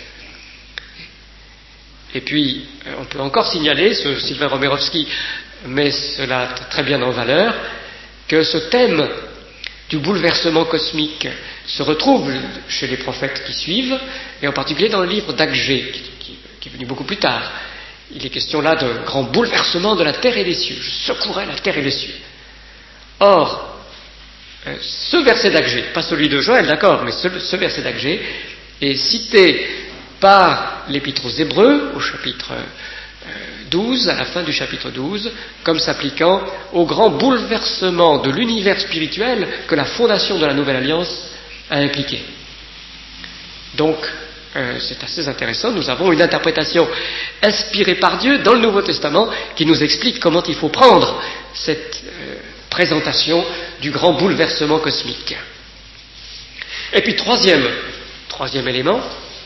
Et puis, on peut encore signaler, ce Sylvain Romerovski met cela très bien en valeur, que ce thème du bouleversement cosmique se retrouve chez les prophètes qui suivent, et en particulier dans le livre d'Agé, qui, qui, qui est venu beaucoup plus tard. Il est question là d'un grand bouleversement de la terre et des cieux. Je secouerai la terre et les cieux. Or, ce verset d'Agé, pas celui de Joël, d'accord, mais ce, ce verset d'Agé est cité par l'Épître aux Hébreux, au chapitre douze, à la fin du chapitre douze, comme s'appliquant au grand bouleversement de l'univers spirituel que la fondation de la Nouvelle Alliance a impliqué. Donc, euh, c'est assez intéressant, nous avons une interprétation inspirée par Dieu dans le Nouveau Testament qui nous explique comment il faut prendre cette euh, présentation du grand bouleversement cosmique. Et puis, troisième, troisième élément,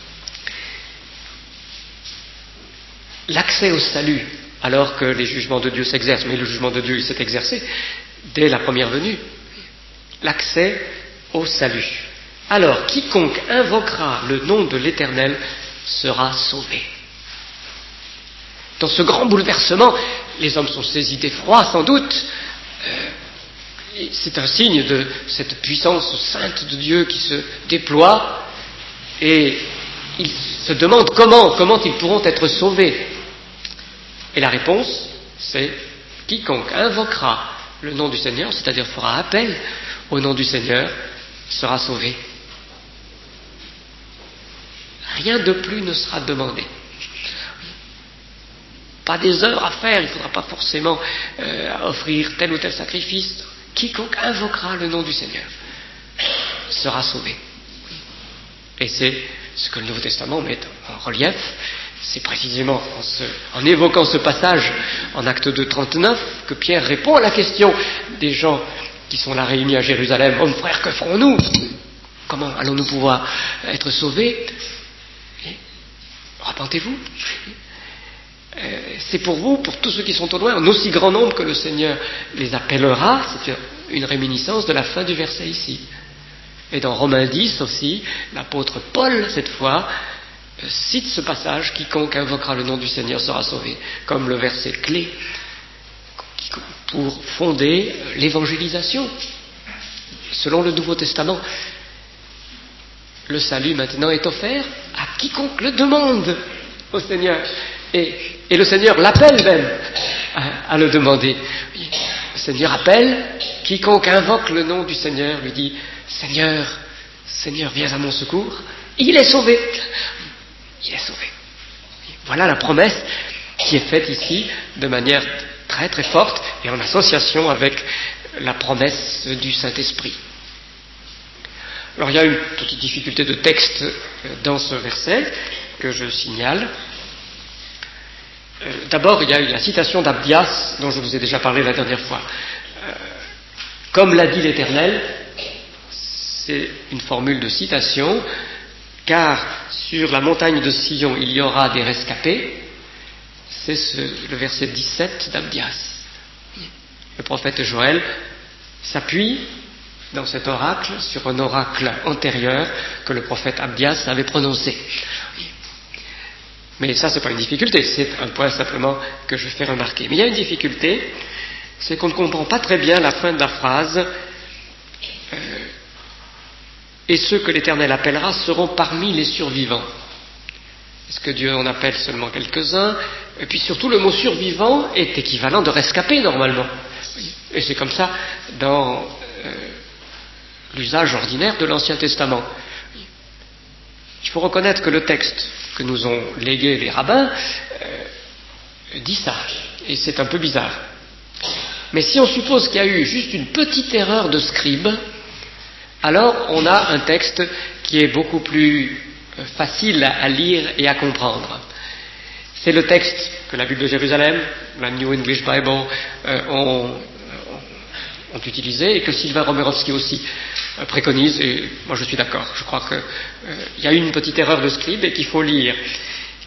l'accès au salut, alors que les jugements de Dieu s'exercent, mais le jugement de Dieu il s'est exercé dès la première venue, l'accès au salut. Alors, quiconque invoquera le nom de l'Éternel sera sauvé. Dans ce grand bouleversement, les hommes sont saisis d'effroi, sans doute. Euh, c'est un signe de cette puissance sainte de Dieu qui se déploie, et ils se demandent comment, comment ils pourront être sauvés. Et la réponse, c'est quiconque invoquera le nom du Seigneur, c'est-à-dire fera appel au nom du Seigneur, sera sauvé. Rien de plus ne sera demandé. Pas des heures à faire, il ne faudra pas forcément euh, offrir tel ou tel sacrifice. Quiconque invoquera le nom du Seigneur sera sauvé. Et c'est ce que le Nouveau Testament met en relief. C'est précisément en, ce, en évoquant ce passage en Acte deux, trente-neuf que Pierre répond à la question des gens qui sont là réunis à Jérusalem. « Hommes frères, que ferons-nous ? Comment allons-nous pouvoir être sauvés ?» Repentez-vous. Euh, c'est pour vous, pour tous ceux qui sont au loin, en aussi grand nombre que le Seigneur les appellera. C'est une réminiscence de la fin du verset ici. Et dans Romains dix aussi, l'apôtre Paul, cette fois, cite ce passage, quiconque invoquera le nom du Seigneur sera sauvé, comme le verset clé pour fonder l'évangélisation. Selon le Nouveau Testament, le salut maintenant est offert à quiconque le demande au Seigneur. Et, et le Seigneur l'appelle même à, à le demander. Le Seigneur appelle, quiconque invoque le nom du Seigneur lui dit « Seigneur, Seigneur, viens à mon secours », il est sauvé. Il est sauvé. Voilà la promesse qui est faite ici de manière très très forte et en association avec la promesse du Saint-Esprit. Alors il y a une petite difficulté de texte dans ce verset que je signale. Euh, d'abord, il y a la citation d'Abdias dont je vous ai déjà parlé la dernière fois. Euh, comme l'a dit l'Éternel, c'est une formule de citation, car sur la montagne de Sion il y aura des rescapés. C'est ce, le verset dix-sept d'Abdias. Le prophète Joël s'appuie dans cet oracle sur un oracle antérieur que le prophète Abdias avait prononcé. Mais ça, c'est pas une difficulté, c'est un point simplement que je fais remarquer. Mais il y a une difficulté, c'est qu'on ne comprend pas très bien la fin de la phrase euh, et ceux que l'Éternel appellera seront parmi les survivants. Est-ce que Dieu en appelle seulement quelques-uns? Et puis surtout, le mot survivant est équivalent de rescapé normalement. Et c'est comme ça dans euh, l'usage ordinaire de l'Ancien Testament. Il faut reconnaître que le texte que nous ont légué les rabbins euh, dit ça, et c'est un peu bizarre. Mais si on suppose qu'il y a eu juste une petite erreur de scribe, alors on a un texte qui est beaucoup plus facile à lire et à comprendre. C'est le texte que la Bible de Jérusalem, la New English Bible, euh, ont, ont utilisé et que Sylvain Romerovski aussi euh, préconise, et moi je suis d'accord. Je crois qu'il euh, y a eu une petite erreur de scribe et qu'il faut lire,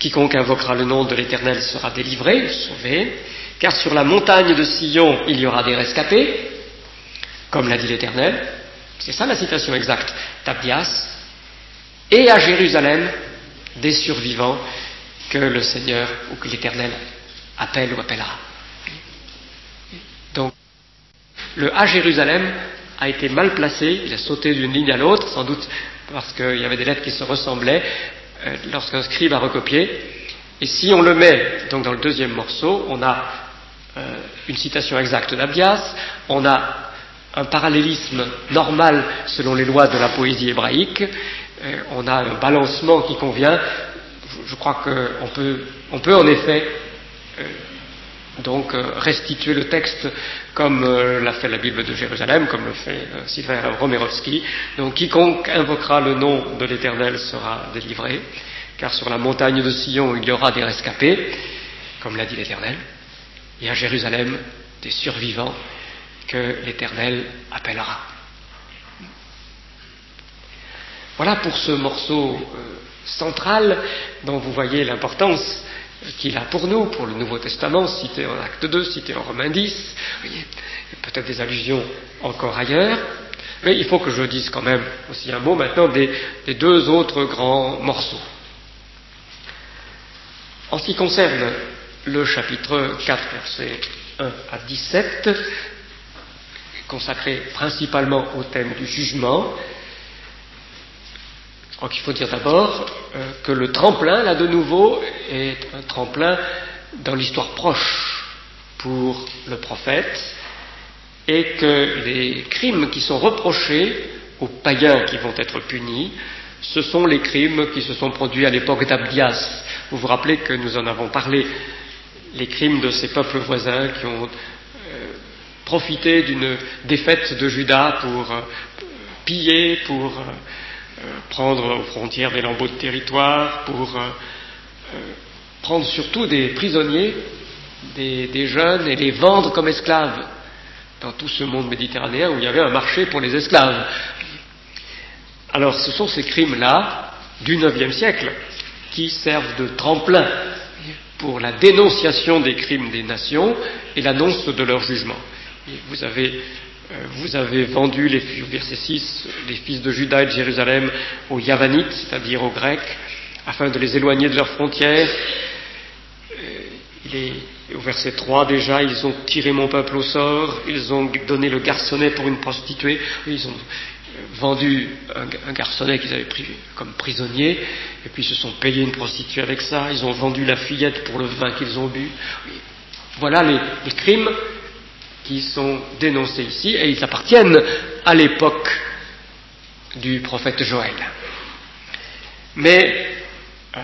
Quiconque invoquera le nom de l'Éternel sera délivré, sauvé, car sur la montagne de Sion il y aura des rescapés, comme l'a dit l'Éternel, c'est ça la citation exacte d'Abdias, et à Jérusalem des survivants que le Seigneur ou que l'Éternel appelle ou appellera. Donc, le à Jérusalem a été mal placé, il a sauté d'une ligne à l'autre, sans doute parce qu'il y avait des lettres qui se ressemblaient, euh, lorsqu'un scribe a recopié. Et si on le met donc dans le deuxième morceau, on a euh, une citation exacte d'Abdias, on a un parallélisme normal selon les lois de la poésie hébraïque, euh, on a un balancement qui convient. Je, je crois qu'on peut, on peut en effet euh, donc euh, restituer le texte comme euh, l'a fait la Bible de Jérusalem, comme le fait euh, Sylvain Romerovski. Donc quiconque invoquera le nom de l'Éternel sera délivré, car sur la montagne de Sion il y aura des rescapés, comme l'a dit l'Éternel, et à Jérusalem des survivants que l'Éternel appellera. Voilà pour ce morceau euh, central dont vous voyez l'importance qu'il a pour nous, pour le Nouveau Testament, cité en Acte deux, cité en Romains dix, peut-être des allusions encore ailleurs, mais il faut que je dise quand même aussi un mot maintenant des, des deux autres grands morceaux. En ce qui concerne le chapitre quatre, versets un à dix-sept, consacré principalement au thème du jugement, je crois qu'il faut dire d'abord euh, que le tremplin, là de nouveau, est un tremplin dans l'histoire proche pour le prophète, et que les crimes qui sont reprochés aux païens qui vont être punis, ce sont les crimes qui se sont produits à l'époque d'Abdias. Vous vous rappelez que nous en avons parlé, les crimes de ces peuples voisins qui ont euh, profité d'une défaite de Juda pour euh, piller, pour euh, prendre aux frontières des lambeaux de territoire, pour euh, euh, prendre surtout des prisonniers, des, des jeunes, et les vendre comme esclaves dans tout ce monde méditerranéen où il y avait un marché pour les esclaves. Alors ce sont ces crimes-là du neuvième siècle qui servent de tremplin pour la dénonciation des crimes des nations et l'annonce de leur jugement. Et vous avez Vous avez vendu, les, verset six, les fils de Juda et de Jérusalem aux Yavanites, c'est-à-dire aux Grecs, afin de les éloigner de leurs frontières. Il est, au verset trois déjà, ils ont tiré mon peuple au sort, ils ont donné le garçonnet pour une prostituée, ils ont vendu un, un garçonnet qu'ils avaient pris comme prisonnier, et puis ils se sont payés une prostituée avec ça, ils ont vendu la fillette pour le vin qu'ils ont bu. Voilà les, les crimes qui sont dénoncés ici, et ils appartiennent à l'époque du prophète Joël. Mais euh,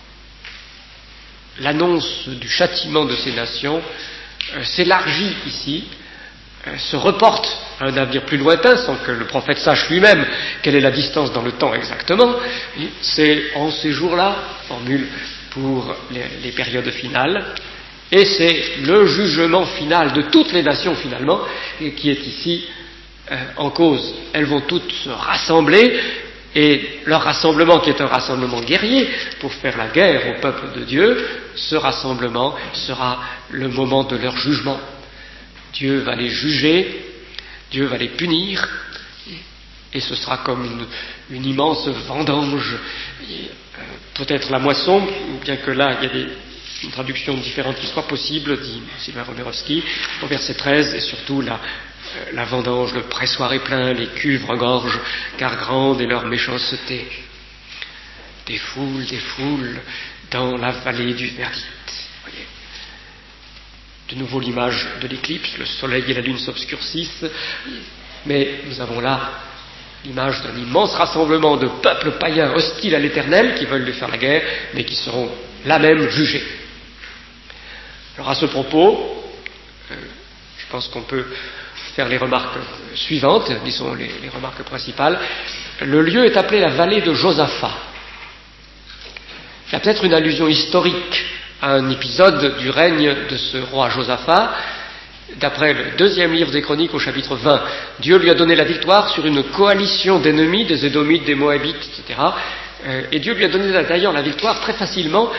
l'annonce du châtiment de ces nations euh, s'élargit ici, euh, se reporte à un avenir plus lointain, sans que le prophète sache lui-même quelle est la distance dans le temps exactement. C'est en ces jours-là, formule pour les, les périodes finales, et c'est le jugement final de toutes les nations finalement qui est ici euh, en cause. Elles vont toutes se rassembler, et leur rassemblement, qui est un rassemblement guerrier pour faire la guerre au peuple de Dieu, ce rassemblement sera le moment de leur jugement. Dieu va les juger, Dieu va les punir, et ce sera comme une, une immense vendange, et, euh, peut-être la moisson, bien que là il y a des une traduction différente qui soit possible, dit Sylvain Romerovski, au verset treize, et surtout la, euh, la vendange, le pressoir est plein, les cuves regorgent, car grande est leur méchanceté. Des foules, des foules, dans la vallée du verdict. Voyez. De nouveau l'image de l'éclipse, le soleil et la lune s'obscurcissent, mais nous avons là l'image d'un immense rassemblement de peuples païens hostiles à l'Éternel, qui veulent lui faire la guerre, mais qui seront là même jugés. Alors à ce propos, euh, je pense qu'on peut faire les remarques suivantes, disons les, les remarques principales. Le lieu est appelé la vallée de Josaphat. Il y a peut-être une allusion historique à un épisode du règne de ce roi Josaphat. D'après le deuxième livre des Chroniques au chapitre vingt, Dieu lui a donné la victoire sur une coalition d'ennemis, des Édomites, des Moabites, et cetera. Et Dieu lui a donné d'ailleurs la victoire très facilement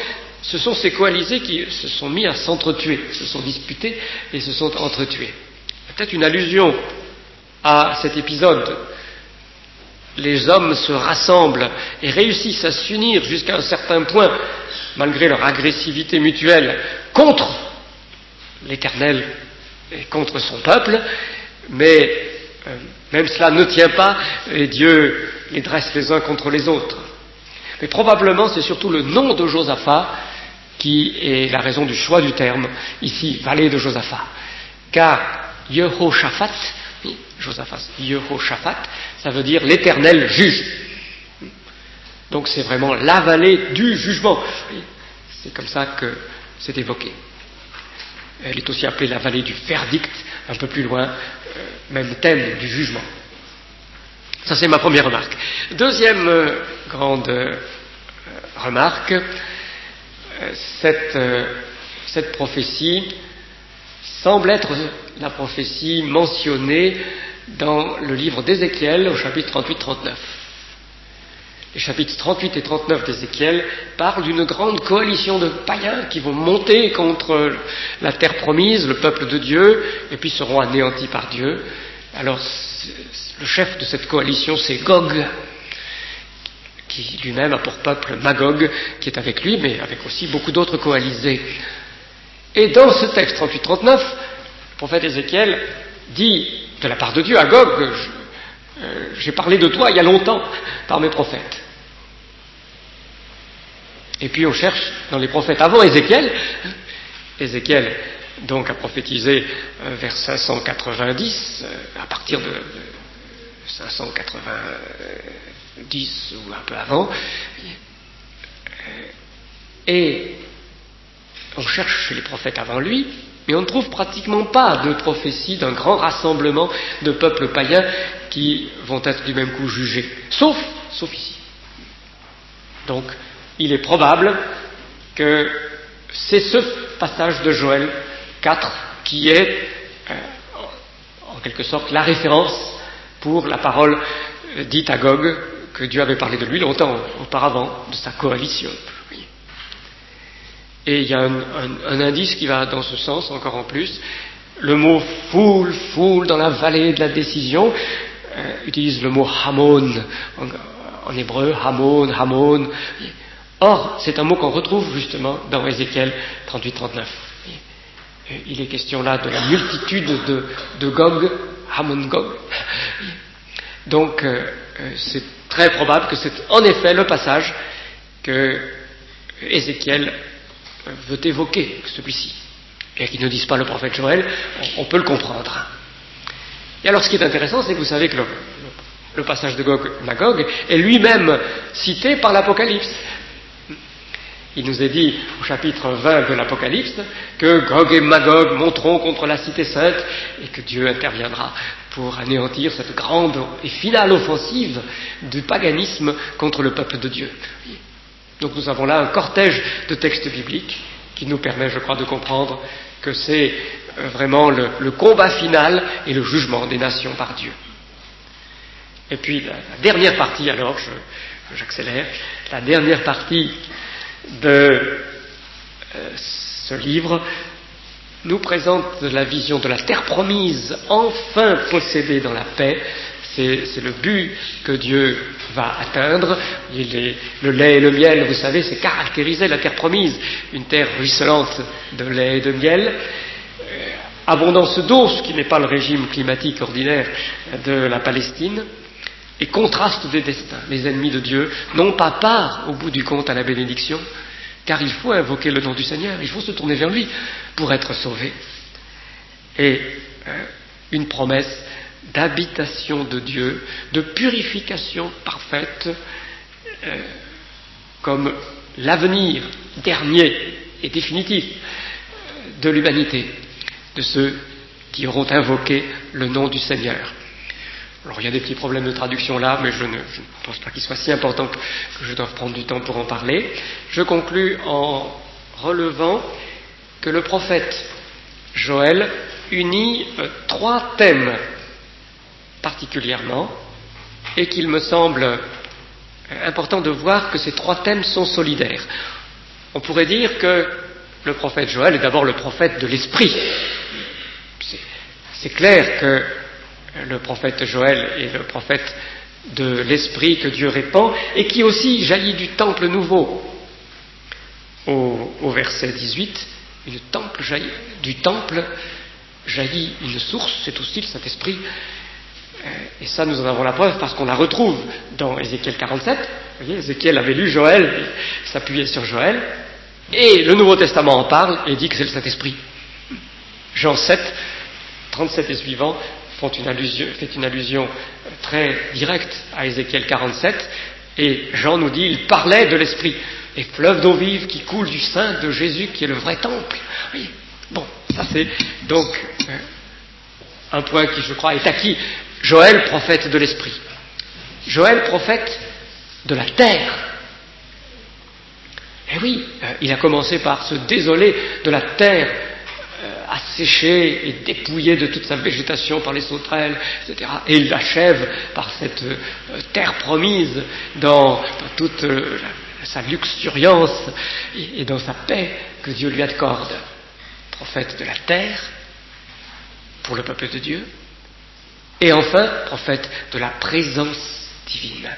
ce sont ces coalisés qui se sont mis à s'entretuer, se sont disputés et se sont entretués. Peut-être une allusion à cet épisode. Les hommes se rassemblent et réussissent à s'unir jusqu'à un certain point, malgré leur agressivité mutuelle, contre l'Éternel et contre son peuple, mais euh, même cela ne tient pas et Dieu les dresse les uns contre les autres. Mais probablement c'est surtout le nom de Josaphat qui est la raison du choix du terme, ici, vallée de Josaphat. Car Yehoshaphat, Josaphat, Yehoshaphat, ça veut dire l'Éternel juge. Donc c'est vraiment la vallée du jugement. C'est comme ça que c'est évoqué. Elle est aussi appelée la vallée du verdict, un peu plus loin, euh, même thème du jugement. Ça c'est ma première remarque. Deuxième euh, grande euh, remarque, euh, cette, euh, cette prophétie semble être la prophétie mentionnée dans le livre d'Ézéchiel au chapitre trente-huit trente-neuf. Les chapitres trente-huit et trente-neuf d'Ézéchiel parlent d'une grande coalition de païens qui vont monter contre la terre promise, le peuple de Dieu, et puis seront anéantis par Dieu. Alors, le chef de cette coalition, c'est Gog, qui lui-même a pour peuple Magog, qui est avec lui, mais avec aussi beaucoup d'autres coalisés. Et dans ce texte trente-huit trente-neuf, le prophète Ézéchiel dit de la part de Dieu à Gog, je, euh, j'ai parlé de toi il y a longtemps par mes prophètes. Et puis on cherche dans les prophètes avant Ézéchiel. Ézéchiel donc a prophétisé euh, vers cinq cent quatre-vingt-dix, euh, à partir de, de cinq cent quatre-vingt-dix ou un peu avant. Et on cherche chez les prophètes avant lui, mais on ne trouve pratiquement pas de prophétie d'un grand rassemblement de peuples païens qui vont être du même coup jugés, sauf, sauf ici. Donc, il est probable que c'est ce passage de Joël quatre qui est, euh, en quelque sorte, la référence pour la parole dite à Gog, que Dieu avait parlé de lui longtemps auparavant, de sa coalition. Oui. Et il y a un, un, un indice qui va dans ce sens, encore en plus. Le mot foule, foule dans la vallée de la décision, euh, utilise le mot hamon, en, en hébreu, hamon, hamon. Or, c'est un mot qu'on retrouve justement dans Ézéchiel trente-huit trente-neuf. Il est question là de la multitude de, de Gog, Hamon Gog. Donc, euh, c'est très probable que c'est en effet le passage que Ézéchiel veut évoquer, celui-ci. Bien qu'il ne dise pas le prophète Joël, on, on peut le comprendre. Et alors, ce qui est intéressant, c'est que vous savez que le, le, le passage de Gog Magog est lui-même cité par l'Apocalypse. Il nous est dit au chapitre vingt de l'Apocalypse que Gog et Magog monteront contre la cité sainte et que Dieu interviendra pour anéantir cette grande et finale offensive du paganisme contre le peuple de Dieu. Donc nous avons là un cortège de textes bibliques qui nous permet, je crois, de comprendre que c'est vraiment le, le combat final et le jugement des nations par Dieu. Et puis la, la dernière partie, alors, je, j'accélère, la dernière partie de euh, ce livre nous présente la vision de la terre promise, enfin possédée dans la paix. C'est, c'est le but que Dieu va atteindre. Il est, le lait et le miel, vous savez, c'est caractériser la terre promise, une terre ruisselante de lait et de miel, euh, abondance d'eau, ce qui n'est pas le régime climatique ordinaire de la Palestine, et contraste des destins. Les ennemis de Dieu n'ont pas part, au bout du compte, à la bénédiction, car il faut invoquer le nom du Seigneur, il faut se tourner vers lui pour être sauvé. Et euh, une promesse d'habitation de Dieu, de purification parfaite, euh, comme l'avenir dernier et définitif de l'humanité, de ceux qui auront invoqué le nom du Seigneur. Alors il y a des petits problèmes de traduction là, mais je ne, je ne pense pas qu'il soit si important que, que je doive prendre du temps pour en parler. Je conclus en relevant que le prophète Joël unit euh, trois thèmes particulièrement, et qu'il me semble important de voir que ces trois thèmes sont solidaires. On pourrait dire que le prophète Joël est d'abord le prophète de l'Esprit. C'est, c'est clair que le prophète Joël est le prophète de l'Esprit que Dieu répand et qui aussi jaillit du temple nouveau. Au, au verset dix-huit, une temple jaillit, du temple jaillit une source, c'est aussi le Saint-Esprit. Et ça, nous en avons la preuve parce qu'on la retrouve dans Ézéchiel quarante-sept. Vous voyez, Ézéchiel avait lu Joël, il s'appuyait sur Joël, et le Nouveau Testament en parle et dit que c'est le Saint-Esprit. Jean sept, trente-sept et suivants font une allusion, fait une allusion très directe à Ézéchiel quarante-sept, et Jean nous dit, il parlait de l'Esprit, les fleuves d'eau vive qui coulent du sein de Jésus qui est le vrai temple. Oui. Bon, ça c'est donc euh, un point qui, je crois, est acquis. Joël, prophète de l'Esprit. Joël, prophète de la terre. Eh oui, euh, il a commencé par se désoler de la terre euh, asséchée et dépouillée de toute sa végétation par les sauterelles, et cetera. Et il l'achève par cette euh, terre promise dans, dans toute euh, sa luxuriance et, et dans sa paix que Dieu lui accorde. Prophète de la terre pour le peuple de Dieu. Et enfin, prophète de la présence divine.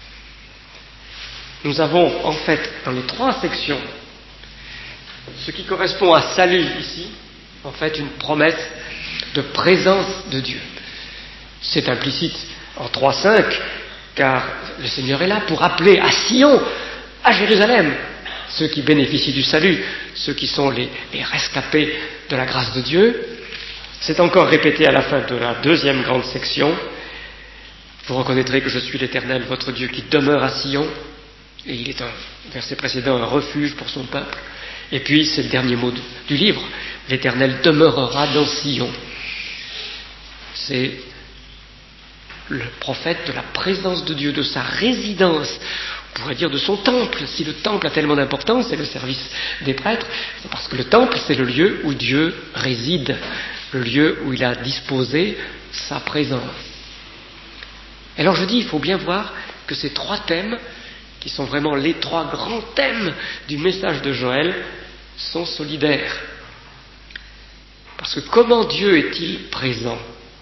Nous avons en fait dans les trois sections ce qui correspond à salut ici, en fait une promesse de présence de Dieu. C'est implicite en trois cinq, car le Seigneur est là pour appeler à Sion, à Jérusalem, ceux qui bénéficient du salut, ceux qui sont les, les rescapés de la grâce de Dieu. C'est encore répété à la fin de la deuxième grande section. Vous reconnaîtrez que je suis l'Éternel, votre Dieu, qui demeure à Sion. Et il est, un verset précédent, un refuge pour son peuple. Et puis, c'est le dernier mot du, du livre. L'Éternel demeurera dans Sion. C'est le prophète de la présence de Dieu, de sa résidence, on pourrait dire de son temple. Si le temple a tellement d'importance, c'est le service des prêtres, c'est parce que le temple, c'est le lieu où Dieu réside, le lieu où il a disposé sa présence. Alors je dis, il faut bien voir que ces trois thèmes, qui sont vraiment les trois grands thèmes du message de Joël, sont solidaires. Parce que comment Dieu est-il présent ?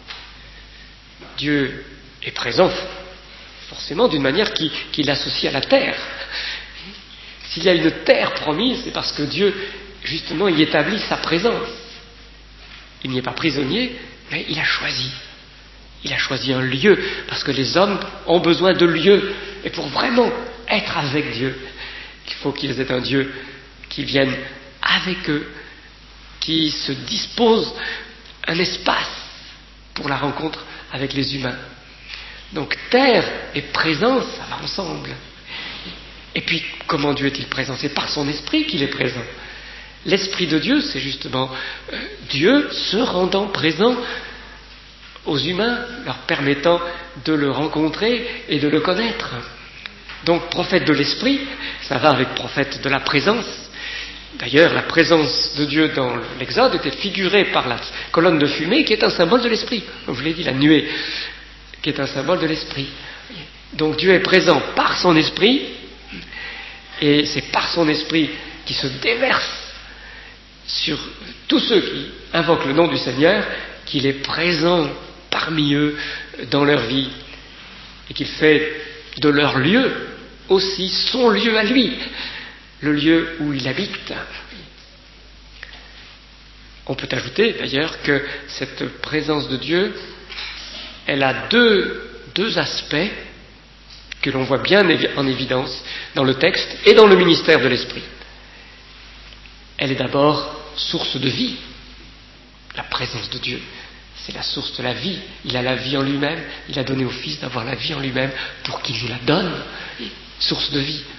Dieu est présent forcément d'une manière qui, qui l'associe à la terre. S'il y a une terre promise, c'est parce que Dieu, justement, y établit sa présence. Il n'y est pas prisonnier, mais il a choisi. Il a choisi un lieu, parce que les hommes ont besoin de lieux. Et pour vraiment être avec Dieu, il faut qu'ils aient un Dieu qui vienne avec eux, qui se dispose un espace pour la rencontre avec les humains. Donc terre et présence, ça va ensemble. Et puis, comment Dieu est-il présent ? C'est par son esprit qu'il est présent. L'esprit de Dieu, c'est justement euh, Dieu se rendant présent aux humains, leur permettant de le rencontrer et de le connaître. Donc, prophète de l'esprit, ça va avec prophète de la présence. D'ailleurs, la présence de Dieu dans l'Exode était figurée par la colonne de fumée qui est un symbole de l'esprit. Comme je l'ai dit, la nuée, qui est un symbole de l'esprit. Donc Dieu est présent par son esprit, et c'est par son esprit qui se déverse sur tous ceux qui invoquent le nom du Seigneur, qu'il est présent parmi eux dans leur vie, et qu'il fait de leur lieu aussi son lieu à lui, le lieu où il habite. On peut ajouter d'ailleurs que cette présence de Dieu, elle a deux, deux aspects que l'on voit bien en évidence dans le texte et dans le ministère de l'Esprit. Elle est d'abord source de vie. La présence de Dieu, c'est la source de la vie. Il a la vie en lui-même, il a donné au Fils d'avoir la vie en lui-même pour qu'il nous la donne. Source de vie.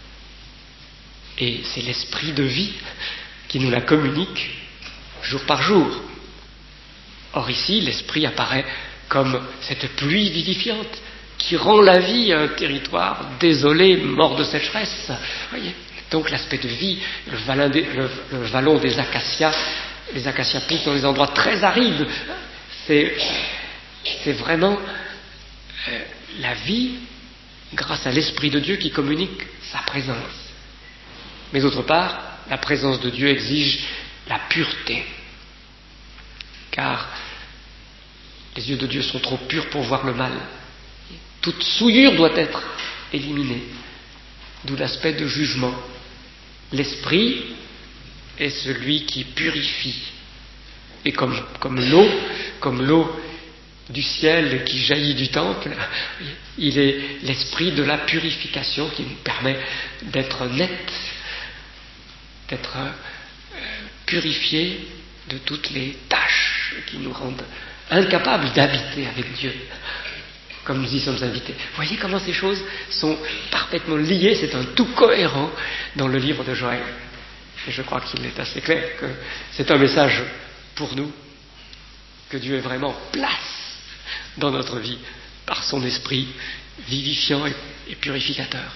Et c'est l'Esprit de vie qui nous la communique jour par jour. Or ici, l'Esprit apparaît comme cette pluie vivifiante qui rend la vie à un territoire désolé, mort de sécheresse. Voyez, donc l'aspect de vie, le, vallon des, le, le vallon des acacias, les acacias poussent dans des endroits très arides. C'est, c'est vraiment euh, la vie grâce à l'Esprit de Dieu qui communique sa présence. Mais d'autre part, la présence de Dieu exige la pureté, car les yeux de Dieu sont trop purs pour voir le mal. Toute souillure doit être éliminée, d'où l'aspect de jugement. L'esprit est celui qui purifie, et comme, comme l'eau, comme l'eau du ciel qui jaillit du temple, il est l'esprit de la purification qui nous permet d'être net, d'être euh, purifiés de toutes les tâches qui nous rendent incapables d'habiter avec Dieu, comme nous y sommes invités. Voyez comment ces choses sont parfaitement liées, c'est un tout cohérent dans le livre de Joël. Et je crois qu'il est assez clair que c'est un message pour nous, que Dieu est vraiment place dans notre vie par son esprit vivifiant et, et purificateur.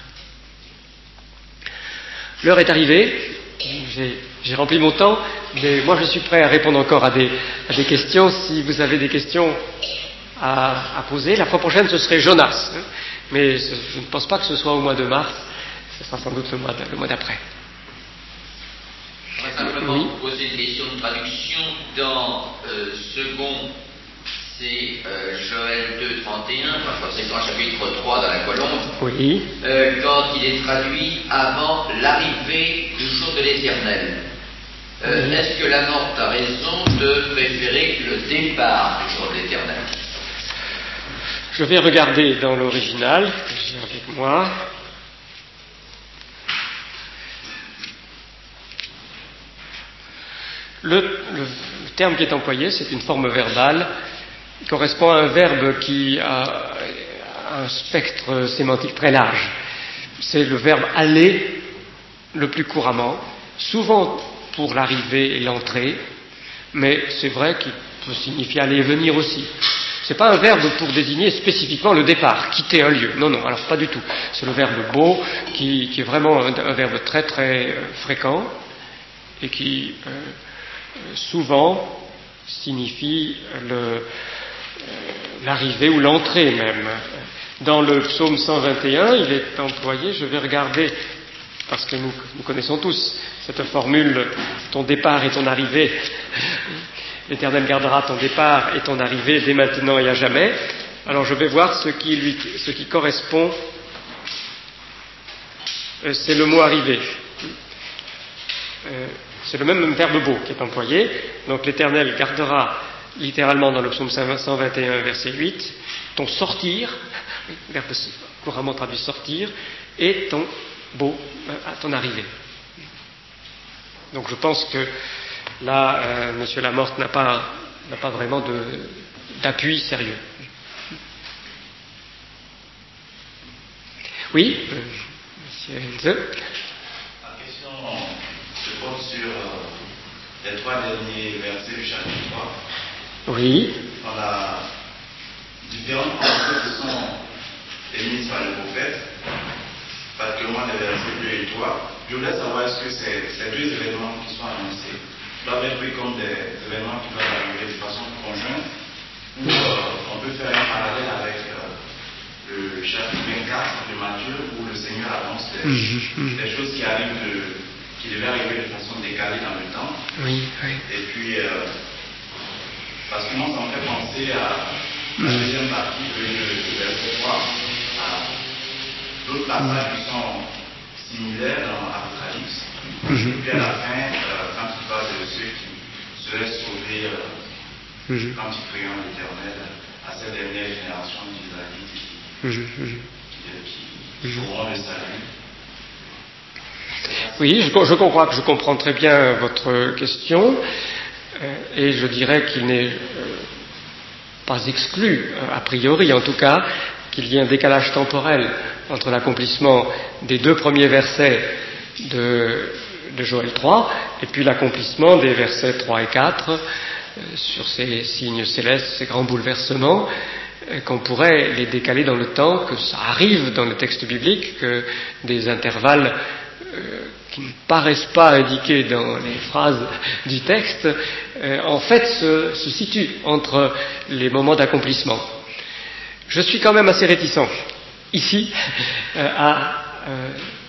L'heure est arrivée, j'ai, j'ai rempli mon temps, mais moi je suis prêt à répondre encore à des, à des questions. Si vous avez des questions à, à poser, la fois prochaine ce serait Jonas, hein, mais ce, je ne pense pas que ce soit au mois de mars, ce sera sans doute le mois, le mois d'après. Je voudrais simplement oui. vous poser une question de traduction. Dans euh, second, c'est euh, Joël deux, trente et un, enfin, c'est dans le chapitre trois dans la colombe, oui. euh, quand il est traduit avant l'arrivée du jour de l'Éternel. Euh, oui. Est-ce que la Morte a raison de préférer le départ du jour de l'Éternel? Je vais regarder dans l'original que j'ai avec moi. Le, le, le terme qui est employé, c'est une forme verbale, qui correspond à un verbe qui a un spectre sémantique très large. C'est le verbe aller le plus couramment, souvent pour l'arrivée et l'entrée, mais c'est vrai qu'il peut signifier aller et venir aussi. C'est pas un verbe pour désigner spécifiquement le départ, quitter un lieu. Non, non, alors pas du tout. C'est le verbe beau qui, qui est vraiment un, un verbe très très euh, fréquent et qui euh, souvent signifie le, euh, l'arrivée ou l'entrée même. Dans le psaume cent vingt et un, il est employé, je vais regarder, parce que nous, nous connaissons tous cette formule, ton départ et ton arrivée, l'Éternel gardera ton départ et ton arrivée dès maintenant et à jamais. Alors je vais voir ce qui, lui, ce qui correspond, euh, c'est le mot arriver. Euh, C'est le même verbe beau qui est employé. Donc l'Éternel gardera, littéralement dans le psaume cent vingt et un, verset huit, ton sortir, verbe couramment traduit sortir, et ton beau, à ton arrivée. Donc je pense que là, euh, M. Lamorte n'a pas, n'a pas vraiment de, d'appui sérieux. Oui, euh, M. Henze. Je porte sur euh, les trois derniers versets du chapitre trois. Oui. On a différentes pensées qui sont émises par le prophète, particulièrement les versets deux et trois. Je voulais savoir est-ce que ces, ces deux événements qui sont annoncés doivent être pris comme des événements qui doivent arriver de façon conjointe, ou euh, on peut faire un parallèle avec euh, le chapitre vingt-quatre de Matthieu, où le Seigneur annonce des, mmh. des choses qui arrivent de. qui devait arriver de façon décalée dans le temps. Oui, oui. Et puis, euh, parce que moi, ça me fait penser à la mmh. deuxième partie de, de verset trois, à d'autres passages mmh. qui sont similaires dans Apocalypse. Mmh. Et puis à la fin, euh, quand il parle de ceux qui seraient sauvés euh, mmh. quand ils prient l'Éternel à cette dernière génération d'Israélites qui, mmh. qui, qui, qui auront le salut. Oui, je, je, comprends, je comprends très bien votre question euh, et je dirais qu'il n'est euh, pas exclu, euh, a priori en tout cas, qu'il y ait un décalage temporel entre l'accomplissement des deux premiers versets de, de Joël trois et puis l'accomplissement des versets trois et quatre euh, sur ces signes célestes, ces grands bouleversements, euh, qu'on pourrait les décaler dans le temps, que ça arrive dans le texte biblique, que des intervalles Euh, qui ne paraissent pas indiqués dans les phrases du texte, euh, en fait se, se situent entre les moments d'accomplissement. Je suis quand même assez réticent, ici, euh, à, euh,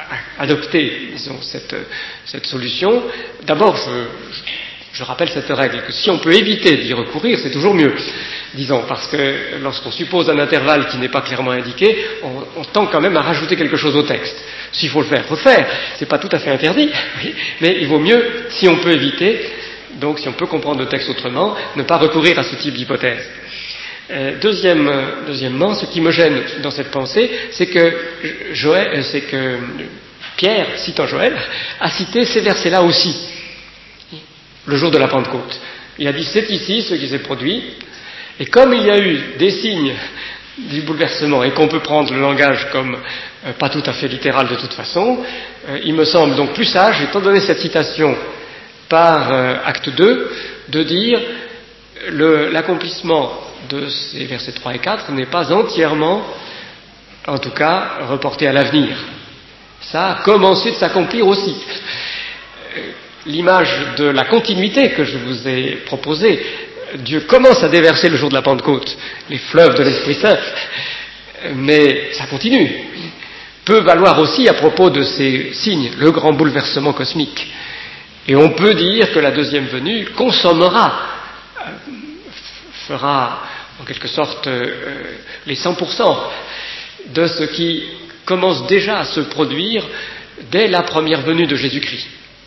adopter, disons, cette, cette solution, d'abord, je, je, je rappelle cette règle, que si on peut éviter d'y recourir, c'est toujours mieux, disons, parce que lorsqu'on suppose un intervalle qui n'est pas clairement indiqué, on, on tend quand même à rajouter quelque chose au texte. S'il faut le faire, faut le faire, c'est pas tout à fait interdit, mais il vaut mieux, si on peut éviter, donc si on peut comprendre le texte autrement, ne pas recourir à ce type d'hypothèse. Euh, deuxième, deuxièmement, ce qui me gêne dans cette pensée, c'est que, Joël, c'est que Pierre, citant Joël, a cité ces versets-là aussi, le jour de la Pentecôte. Il a dit, c'est ici ce qui s'est produit, et comme il y a eu des signes du bouleversement, et qu'on peut prendre le langage comme euh, pas tout à fait littéral de toute façon, euh, il me semble donc plus sage, étant donné cette citation par euh, acte deux, de dire le, l'accomplissement de ces versets trois et quatre n'est pas entièrement, en tout cas, reporté à l'avenir. Ça a commencé de s'accomplir aussi. L'image de la continuité que je vous ai proposée, Dieu commence à déverser le jour de la Pentecôte les fleuves de l'Esprit Saint, mais ça continue. Peut valoir aussi à propos de ces signes, le grand bouleversement cosmique. Et on peut dire que la deuxième venue consommera, fera en quelque sorte euh, les cent pour cent de ce qui commence déjà à se produire dès la première venue de Jésus-Christ.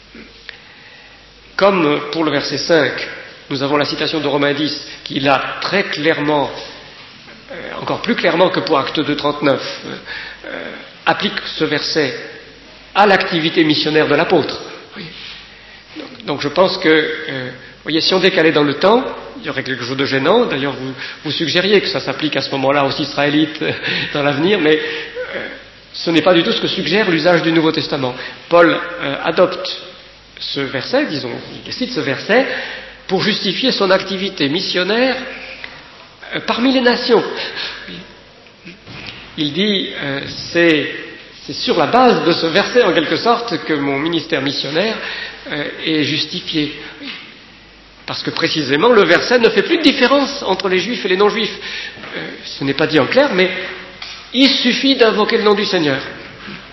Comme pour le verset cinq, nous avons la citation de Romains dix qui là très clairement, euh, encore plus clairement que pour Acte deux trente-neuf, euh, applique ce verset à l'activité missionnaire de l'apôtre. Oui. Donc, donc je pense que, euh, vous voyez, si on décalait dans le temps, il y aurait quelque chose de gênant. D'ailleurs, vous, vous suggériez que ça s'applique à ce moment-là aux Israélites euh, dans l'avenir, mais euh, ce n'est pas du tout ce que suggère l'usage du Nouveau Testament. Paul euh, adopte ce verset, disons, il cite ce verset pour justifier son activité missionnaire euh, parmi les nations. Il dit, euh, c'est, c'est sur la base de ce verset, en quelque sorte, que mon ministère missionnaire euh, est justifié. Parce que précisément, le verset ne fait plus de différence entre les juifs et les non-juifs. Euh, ce n'est pas dit en clair, mais il suffit d'invoquer le nom du Seigneur.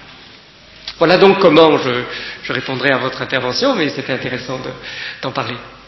Voilà donc comment je, je répondrai à votre intervention, mais c'était intéressant de, d'en parler.